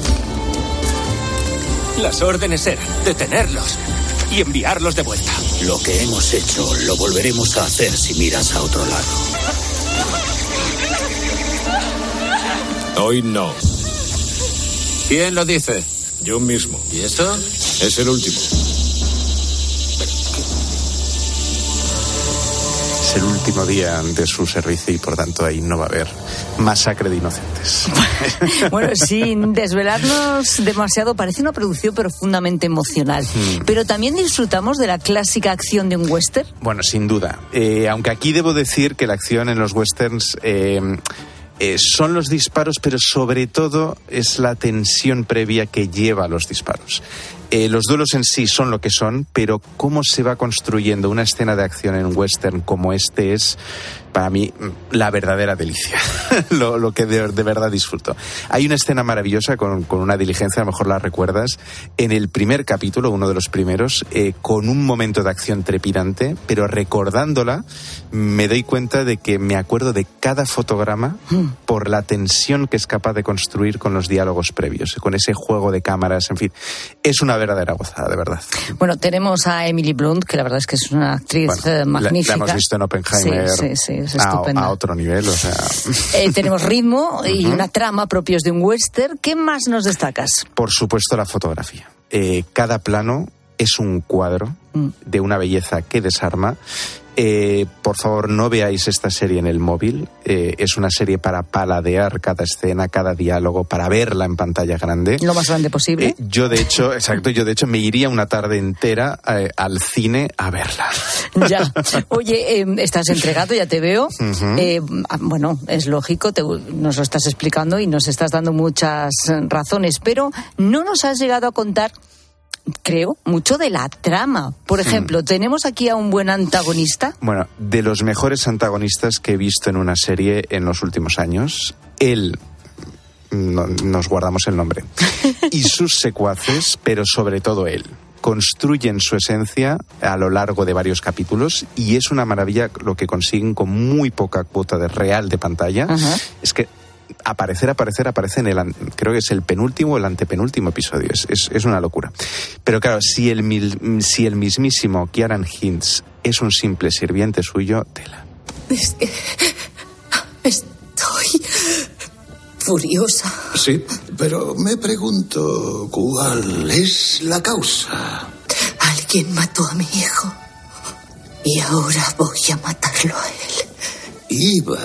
Las órdenes eran detenerlos y enviarlos de vuelta. Lo que hemos hecho lo volveremos a hacer si miras a otro lado. Hoy no. ¿Quién lo dice? Yo mismo. ¿Y eso? Es el último. Es el último día de su servicio y por tanto ahí no va a haber masacre de inocentes. Bueno, sin desvelarnos demasiado, parece una producción profundamente emocional. Pero también disfrutamos de la clásica acción de un western. Bueno, sin duda. Aunque aquí debo decir que la acción en los westerns son los disparos, pero sobre todo es la tensión previa que lleva a los disparos. Los duelos en sí son lo que son, pero cómo se va construyendo una escena de acción en un western como este es, para mí, la verdadera delicia. lo que de verdad disfruto. Hay una escena maravillosa con una diligencia, a lo mejor la recuerdas, en el primer capítulo, uno de los primeros, con un momento de acción trepidante, pero recordándola me doy cuenta de que me acuerdo de cada fotograma por la tensión que es capaz de construir con los diálogos previos, con ese juego de cámaras, en fin. Es una verdadera gozada, de verdad. Bueno, tenemos a Emily Blunt, que la verdad es que es una actriz magnífica. La hemos visto en Oppenheimer. Sí, es estupenda. A otro nivel, o sea. Tenemos ritmo y una trama propios de un western. ¿Qué más nos destacas? Por supuesto, la fotografía. Cada plano es un cuadro de una belleza que desarma. Por favor, no veáis esta serie en el móvil. Es una serie para paladear cada escena, cada diálogo, para verla en pantalla grande. Lo más grande posible. Yo de hecho me iría una tarde entera al cine a verla. Ya. Oye, estás entregado, ya te veo. Bueno, es lógico, nos lo estás explicando y nos estás dando muchas razones, pero no nos has llegado a contar creo, mucho de la trama. Por ejemplo, ¿tenemos aquí a un buen antagonista? Bueno, de los mejores antagonistas que he visto en una serie en los últimos años, él, no, nos guardamos el nombre, y sus secuaces, pero sobre todo él, construyen su esencia a lo largo de varios capítulos y es una maravilla lo que consiguen con muy poca cuota de real de pantalla. Es que aparece en creo que es el penúltimo o el antepenúltimo episodio. Es una locura. Pero claro, si el mismísimo Ciarán Hinds es un simple sirviente suyo, tela. Es que estoy furiosa. Sí, pero me pregunto, ¿cuál es la causa? Alguien mató a mi hijo y ahora voy a matarlo a él. Iba.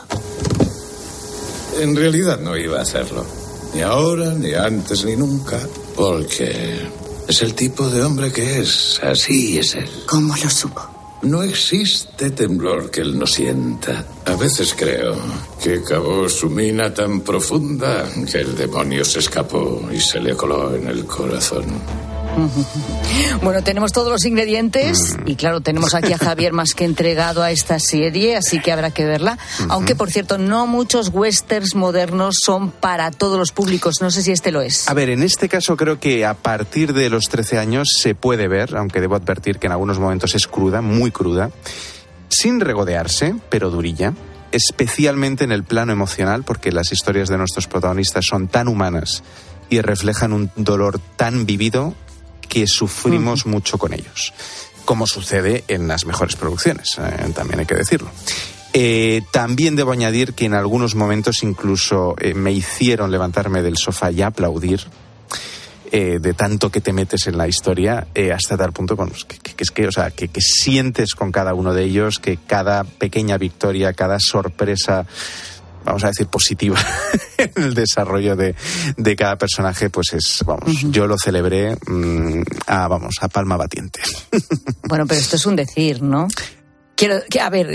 En realidad no iba a hacerlo. Ni ahora, ni antes, ni nunca. Porque es el tipo de hombre que es. Así es él. ¿Cómo lo supo? No existe temblor que él no sienta. A veces creo que cavó su mina tan profunda que el demonio se escapó y se le coló en el corazón. Bueno, tenemos todos los ingredientes y claro, tenemos aquí a Javier más que entregado a esta serie, así que habrá que verla. Aunque, por cierto, no muchos westerns modernos son para todos los públicos. No sé si este lo es. A ver, en este caso creo que a partir de los 13 años se puede ver, aunque debo advertir que en algunos momentos es cruda, muy cruda, sin regodearse, pero durilla. Especialmente en el plano emocional, porque las historias de nuestros protagonistas son tan humanas y reflejan un dolor tan vivido que sufrimos mucho con ellos, como sucede en las mejores producciones, también hay que decirlo. También debo añadir que en algunos momentos incluso me hicieron levantarme del sofá y aplaudir, de tanto que te metes en la historia, hasta tal punto que sientes con cada uno de ellos que cada pequeña victoria, cada sorpresa, vamos a decir, positiva en el desarrollo de cada personaje, pues yo lo celebré a palma batiente. Bueno, pero esto es un decir, ¿no? A ver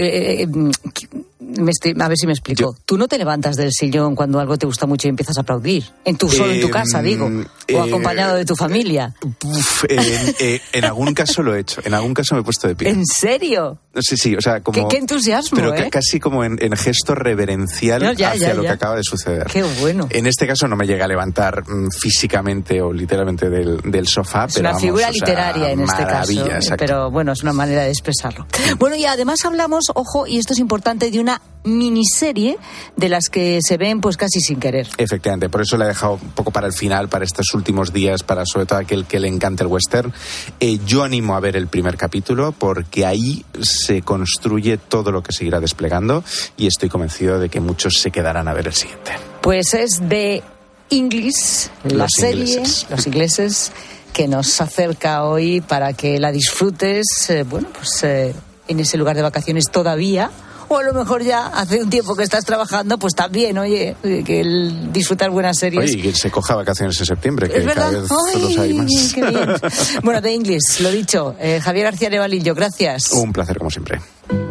si me explico. Tú no te levantas del sillón cuando algo te gusta mucho y empiezas a aplaudir. Solo en tu casa, digo. O acompañado de tu familia. En algún caso lo he hecho. En algún caso me he puesto de pie. ¿En serio? Sí, o sea, como... Qué entusiasmo, pero casi como en gesto reverencial hacia lo que acaba de suceder. Qué bueno. En este caso no me llega a levantar físicamente o literalmente del sofá, es una figura literaria en este caso. Exacto. Pero bueno, es una manera de expresarlo. Bueno, y además hablamos, ojo, y esto es importante, de una miniserie de las que se ven pues casi sin querer. Efectivamente, por eso la he dejado un poco para el final, para estos últimos días, para sobre todo aquel que le encante el western. Yo animo a ver el primer capítulo porque ahí se construye todo lo que seguirá desplegando y estoy convencido de que muchos se quedarán a ver el siguiente. Pues es The English, la serie, Los Ingleses, que nos acerca hoy para que la disfrutes, en ese lugar de vacaciones todavía, o a lo mejor ya hace un tiempo que estás trabajando, pues también, oye, que el disfrutar buenas series. Oye, que se coja vacaciones en septiembre, que cada vez los hay más. Qué bien. Bueno, The English, lo dicho, Javier García Nevalillo, gracias. Un placer, como siempre.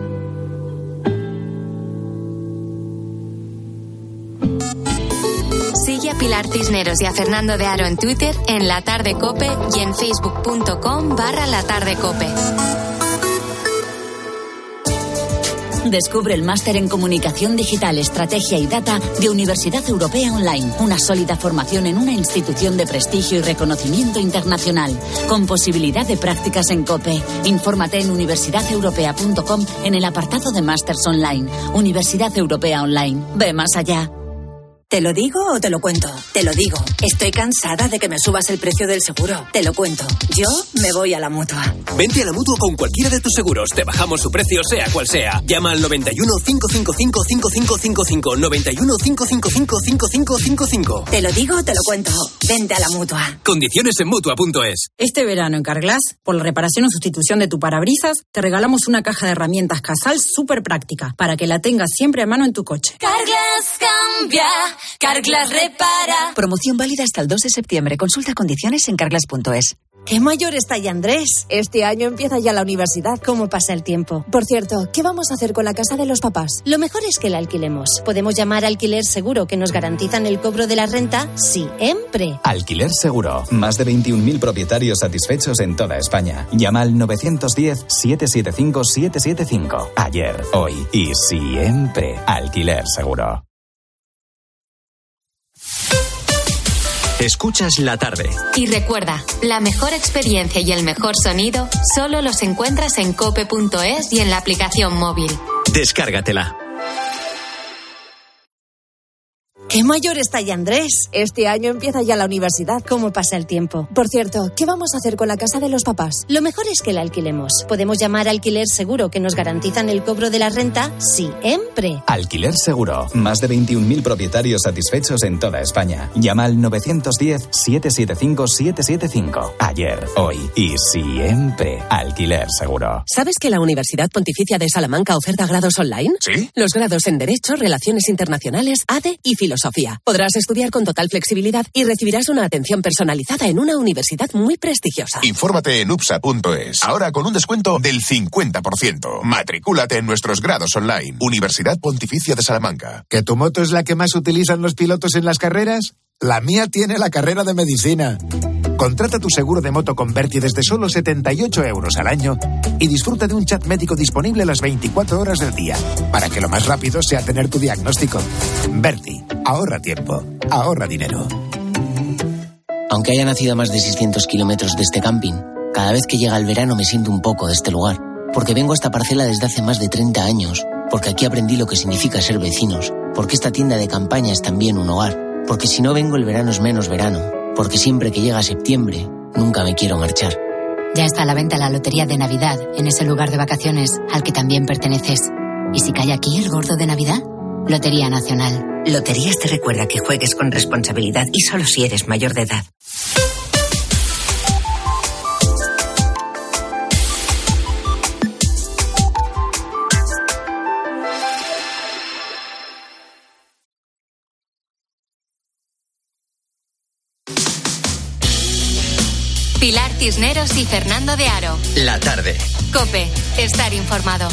Sigue a Pilar Cisneros y a Fernando de Aro en Twitter, en La Tarde Cope y en facebook.com/latardecope. Descubre el máster en Comunicación Digital, Estrategia y Data de Universidad Europea Online. Una sólida formación en una institución de prestigio y reconocimiento internacional. Con posibilidad de prácticas en COPE. Infórmate en universidadeuropea.com en el apartado de Másters Online. Universidad Europea Online. Ve más allá. ¿Te lo digo o te lo cuento? Te lo digo. Estoy cansada de que me subas el precio del seguro. Te lo cuento. Yo me voy a la Mutua. Vente a la Mutua con cualquiera de tus seguros. Te bajamos su precio, sea cual sea. Llama al 91 555 5555. 91 555 5555. Te lo digo o te lo cuento. Vente a la Mutua. Condiciones en Mutua.es. Este verano en Carglass, por la reparación o sustitución de tu parabrisas, te regalamos una caja de herramientas Casal súper práctica para que la tengas siempre a mano en tu coche. Carglass cambia. Carglass repara. Promoción válida hasta el 2 de septiembre. Consulta condiciones en carglass.es. ¡Qué mayor está ya Andrés! Este año empieza ya la universidad. ¿Cómo pasa el tiempo? Por cierto, ¿qué vamos a hacer con la casa de los papás? Lo mejor es que la alquilemos. Podemos llamar a Alquiler Seguro, que nos garantizan el cobro de la renta siempre. Alquiler Seguro. Más de 21.000 propietarios satisfechos en toda España. Llama al 910-775-775. Ayer, hoy y siempre. Alquiler Seguro. Escuchas la tarde. Y recuerda, la mejor experiencia y el mejor sonido solo los encuentras en cope.es y en la aplicación móvil. Descárgatela. ¡Qué mayor está ya Andrés! Este año empieza ya la universidad. ¿Cómo pasa el tiempo? Por cierto, ¿qué vamos a hacer con la casa de los papás? Lo mejor es que la alquilemos. Podemos llamar a Alquiler Seguro, que nos garantizan el cobro de la renta siempre. Alquiler Seguro. Más de 21.000 propietarios satisfechos en toda España. Llama al 910-775-775. Ayer, hoy y siempre. Alquiler Seguro. ¿Sabes que la Universidad Pontificia de Salamanca oferta grados online? ¿Sí? Los grados en Derecho, Relaciones Internacionales, ADE y Filosofía. Podrás estudiar con total flexibilidad y recibirás una atención personalizada en una universidad muy prestigiosa. Infórmate en upsa.es. Ahora con un descuento del 50%. Matricúlate en nuestros grados online. Universidad Pontificia de Salamanca. ¿Que tu moto es la que más utilizan los pilotos en las carreras? La mía tiene la carrera de medicina. Contrata tu seguro de moto con Berti desde solo 78 euros al año y disfruta de un chat médico disponible las 24 horas del día, para que lo más rápido sea tener tu diagnóstico. Berti, ahorra tiempo, ahorra dinero. Aunque haya nacido a más de 600 kilómetros de este camping, cada vez que llega el verano me siento un poco de este lugar, porque vengo a esta parcela desde hace más de 30 años, porque aquí aprendí lo que significa ser vecinos, porque esta tienda de campaña es también un hogar, porque si no vengo el verano es menos verano, porque siempre que llega septiembre, nunca me quiero marchar. Ya está a la venta la lotería de Navidad, en ese lugar de vacaciones al que también perteneces. ¿Y si cae aquí el gordo de Navidad? Lotería Nacional. Loterías te recuerda que juegues con responsabilidad y solo si eres mayor de edad. Pilar Cisneros y Fernando de Aro. La tarde. COPE. Estar informado.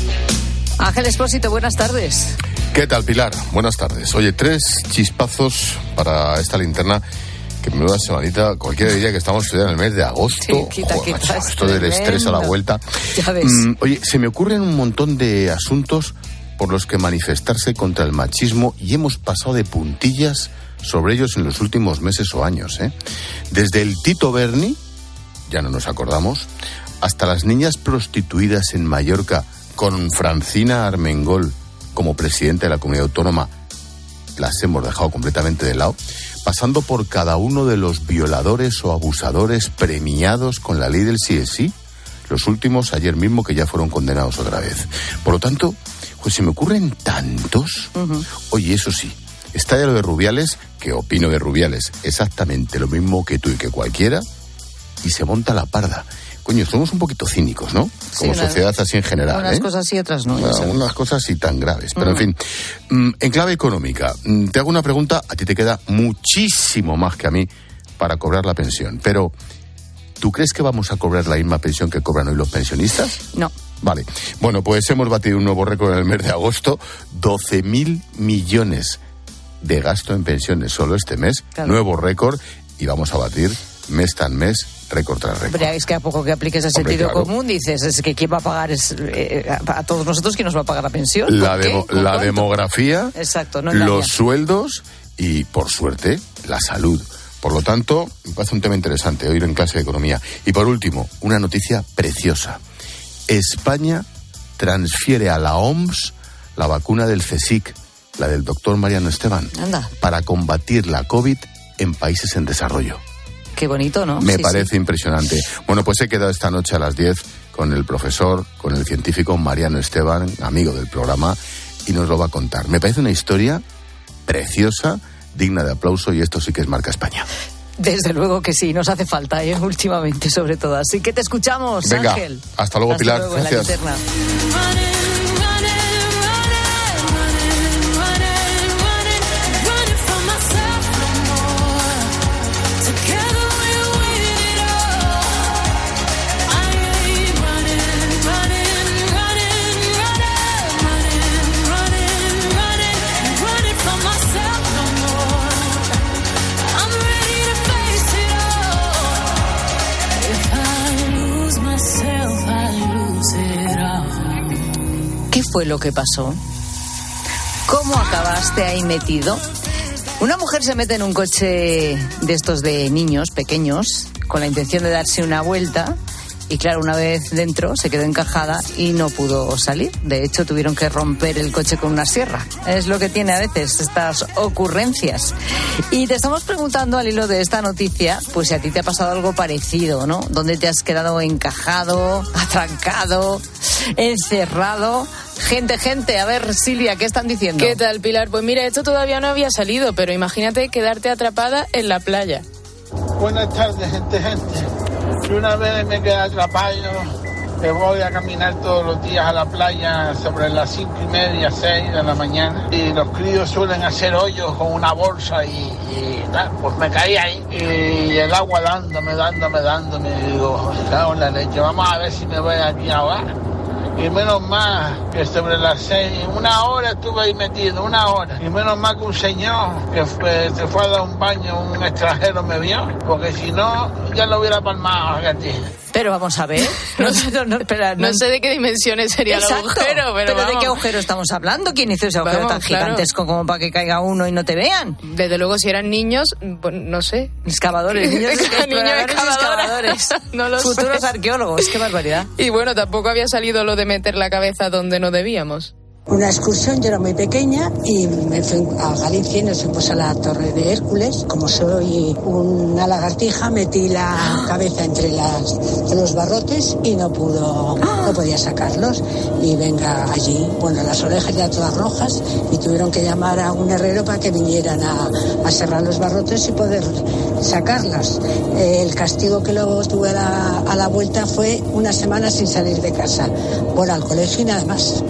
Ángel Expósito, buenas tardes. ¿Qué tal, Pilar? Buenas tardes. Oye, 3 chispazos para esta linterna. Que menuda semanita. Cualquiera diría que estamos en el mes de agosto. Sí, quita, macho, esto del estrés a la vuelta. Ya ves. Oye, se me ocurren un montón de asuntos por los que manifestarse contra el machismo y hemos pasado de puntillas sobre ellos en los últimos meses o años, ¿eh? Desde el Tito Berni, ya no nos acordamos, hasta las niñas prostituidas en Mallorca con Francina Armengol como presidenta de la comunidad autónoma, las hemos dejado completamente de lado, pasando por cada uno de los violadores o abusadores premiados con la ley del sí es sí, los últimos ayer mismo que ya fueron condenados otra vez. Por lo tanto, pues se me ocurren tantos. Oye, eso sí, está ya lo de Rubiales, que opino de Rubiales exactamente lo mismo que tú y que cualquiera, y se monta la parda. Coño, somos un poquito cínicos, ¿no? Como sociedad así en general. Unas cosas sí, otras no. Unas cosas sí tan graves. Pero en fin, en clave económica, te hago una pregunta, a ti te queda muchísimo más que a mí para cobrar la pensión. Pero, ¿tú crees que vamos a cobrar la misma pensión que cobran hoy los pensionistas? No. Vale. Bueno, pues hemos batido un nuevo récord en el mes de agosto, 12.000 millones de gasto en pensiones solo este mes, nuevo récord, y vamos a batir mes tras mes, récord tras récord. Pero es que a poco que apliques el sentido común, dices, es que ¿quién va a pagar? A todos nosotros, ¿quién nos va a pagar la pensión? La demografía, exacto, no los sueldos y, por suerte, la salud. Por lo tanto, me parece un tema interesante oír en clase de economía. Y por último, una noticia preciosa. España transfiere a la OMS la vacuna del CSIC, la del doctor Mariano Esteban, para combatir la COVID en países en desarrollo. Qué bonito, ¿no? Me parece impresionante. Bueno, pues he quedado esta noche a las 10 con el profesor, con el científico Mariano Esteban, amigo del programa, y nos lo va a contar. Me parece una historia preciosa, digna de aplauso, y esto sí que es marca España. Desde luego que sí, nos hace falta, últimamente, sobre todo. Así que te escuchamos, venga, Ángel. Hasta luego, Pilar. Luego, gracias. fue lo que pasó? ¿Cómo acabaste ahí metido? Una mujer se mete en un coche de estos de niños pequeños con la intención de darse una vuelta y claro, una vez dentro se quedó encajada y no pudo salir. De hecho, tuvieron que romper el coche con una sierra. Es lo que tiene a veces estas ocurrencias. Y te estamos preguntando al hilo de esta noticia, pues si a ti te ha pasado algo parecido, ¿no? ¿Dónde te has quedado encajado, atrancado, encerrado? Gente, a ver, Silvia, ¿qué están diciendo? ¿Qué tal, Pilar? Pues mira, esto todavía no había salido, pero imagínate quedarte atrapada en la playa. Buenas tardes, gente. Yo una vez me quedé atrapado, que voy a caminar todos los días a la playa sobre las 5:30, 6 de la mañana, y los críos suelen hacer hoyos con una bolsa y pues me caí ahí, y el agua dándome, y digo, cago en la leche, vamos a ver si me voy aquí a ahogar. Y menos mal que sobre las 6, 1 hora estuve ahí metido, 1 hora. Y menos mal que un señor que se fue a dar un baño, un extranjero me vio, porque si no, ya lo hubiera palmado a ti. Pero vamos a ver. No sé de qué dimensiones sería el agujero, pero ¿de qué agujero estamos hablando? ¿Quién hizo ese agujero tan gigantesco como para que caiga uno y no te vean? Desde luego, si eran niños, pues, no sé. Excavadores, niños excavadores. No lo Futuros sé. Arqueólogos, qué barbaridad. Y bueno, tampoco había salido lo de meter la cabeza donde no debíamos. Una excursión, yo era muy pequeña y me fui a Galicia y nos fuimos a la Torre de Hércules. Como soy una lagartija, metí la cabeza entre los barrotes y no podía sacarlos. Y venga allí, bueno, las orejas ya todas rojas, y tuvieron que llamar a un herrero para que vinieran a cerrar los barrotes y poder sacarlas. El castigo que luego tuve a la vuelta fue 1 semana sin salir de casa. Bueno, al colegio y nada más.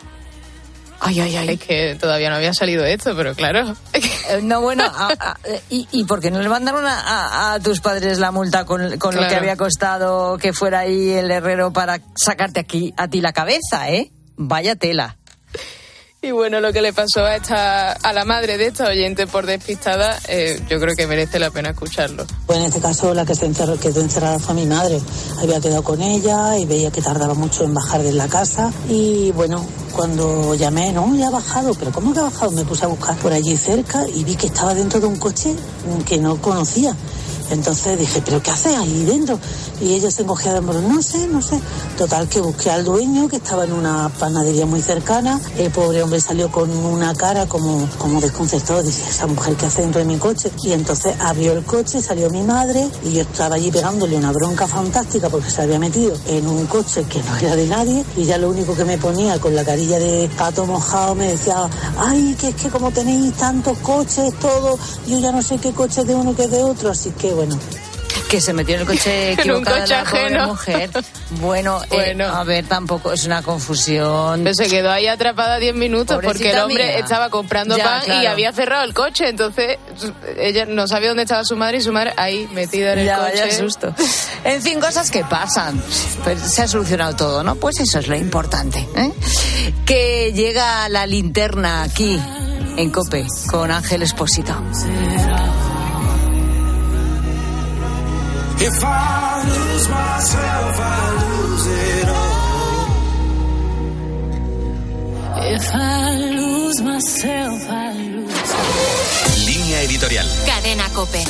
Ay. Es que todavía no había salido esto, pero claro. No, bueno, ¿y por qué no le mandaron a tus padres la multa con lo que había costado que fuera ahí el herrero para sacarte a ti la cabeza, Vaya tela. Y bueno, lo que le pasó a la madre de esta oyente por despistada, yo creo que merece la pena escucharlo. Pues en este caso la que quedó encerrada fue mi madre. Había quedado con ella y veía que tardaba mucho en bajar de la casa. Y bueno, cuando llamé, no, ya ha bajado. ¿Pero cómo que ha bajado? Me puse a buscar por allí cerca y vi que estaba dentro de un coche que no conocía. Entonces dije, ¿pero qué haces ahí dentro? Y ella se encogía de hombros, no sé. Total, que busqué al dueño, que estaba en una panadería muy cercana. El pobre hombre salió con una cara como desconcertado. Dice, ¿esa mujer qué hace dentro de mi coche? Y entonces abrió el coche, salió mi madre, y yo estaba allí pegándole una bronca fantástica porque se había metido en un coche que no era de nadie. Y ya lo único que me ponía con la carilla de pato mojado me decía, ay, que es que como tenéis tantos coches, todo, yo ya no sé qué coche es de uno que es de otro. Así que bueno. Que se metió en el coche equivocado en un coche la pobre ajeno. Mujer. Bueno, a ver, tampoco es una confusión. Pero se quedó ahí atrapada 10 minutos. Pobrecita, porque el hombre mía. Estaba comprando pan y había cerrado el coche. Entonces ella no sabía dónde estaba su madre y su madre ahí metida en el coche. Vaya susto. En fin, cosas que pasan. Pues se ha solucionado todo, ¿no? Pues eso es lo importante, Que llega la linterna aquí en COPE con Ángel Expósito. If I lose myself, I lose it all. If I lose myself, I lose it all. Línea editorial. Cadena COPE.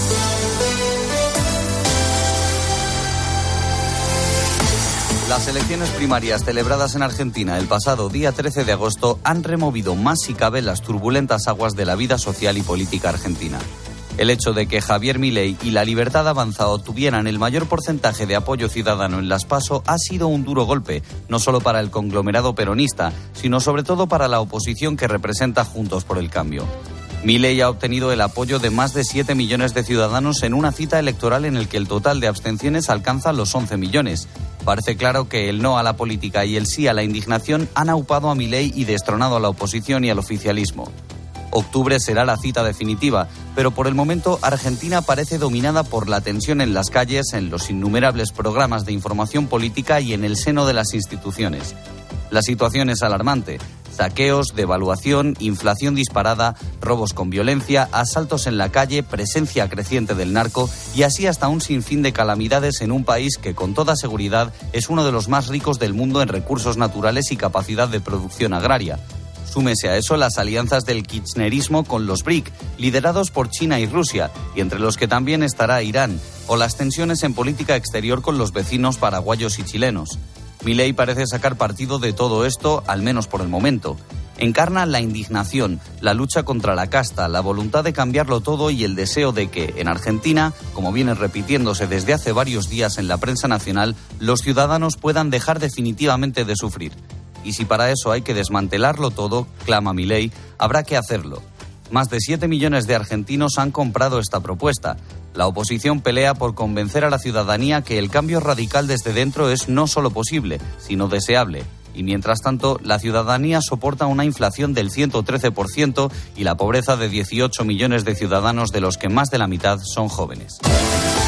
Las elecciones primarias celebradas en Argentina el pasado día 13 de agosto han removido más si cabe las turbulentas aguas de la vida social y política argentina. El hecho de que Javier Milei y la Libertad Avanza obtuvieran el mayor porcentaje de apoyo ciudadano en las PASO ha sido un duro golpe, no solo para el conglomerado peronista, sino sobre todo para la oposición que representa Juntos por el Cambio. Milei ha obtenido el apoyo de más de 7 millones de ciudadanos en una cita electoral en el que el total de abstenciones alcanza los 11 millones. Parece claro que el no a la política y el sí a la indignación han aupado a Milei y destronado a la oposición y al oficialismo. Octubre será la cita definitiva, pero por el momento Argentina parece dominada por la tensión en las calles, en los innumerables programas de información política y en el seno de las instituciones. La situación es alarmante. Saqueos, devaluación, inflación disparada, robos con violencia, asaltos en la calle, presencia creciente del narco y así hasta un sinfín de calamidades en un país que con toda seguridad es uno de los más ricos del mundo en recursos naturales y capacidad de producción agraria. Súmese a eso las alianzas del kirchnerismo con los BRIC, liderados por China y Rusia, y entre los que también estará Irán, o las tensiones en política exterior con los vecinos paraguayos y chilenos. Milei parece sacar partido de todo esto, al menos por el momento. Encarna la indignación, la lucha contra la casta, la voluntad de cambiarlo todo y el deseo de que, en Argentina, como viene repitiéndose desde hace varios días en la prensa nacional, los ciudadanos puedan dejar definitivamente de sufrir. Y si para eso hay que desmantelarlo todo, clama Milei, habrá que hacerlo. Más de 7 millones de argentinos han comprado esta propuesta. La oposición pelea por convencer a la ciudadanía que el cambio radical desde dentro es no solo posible, sino deseable. Y mientras tanto, la ciudadanía soporta una inflación del 113% y la pobreza de 18 millones de ciudadanos, de los que más de la mitad son jóvenes.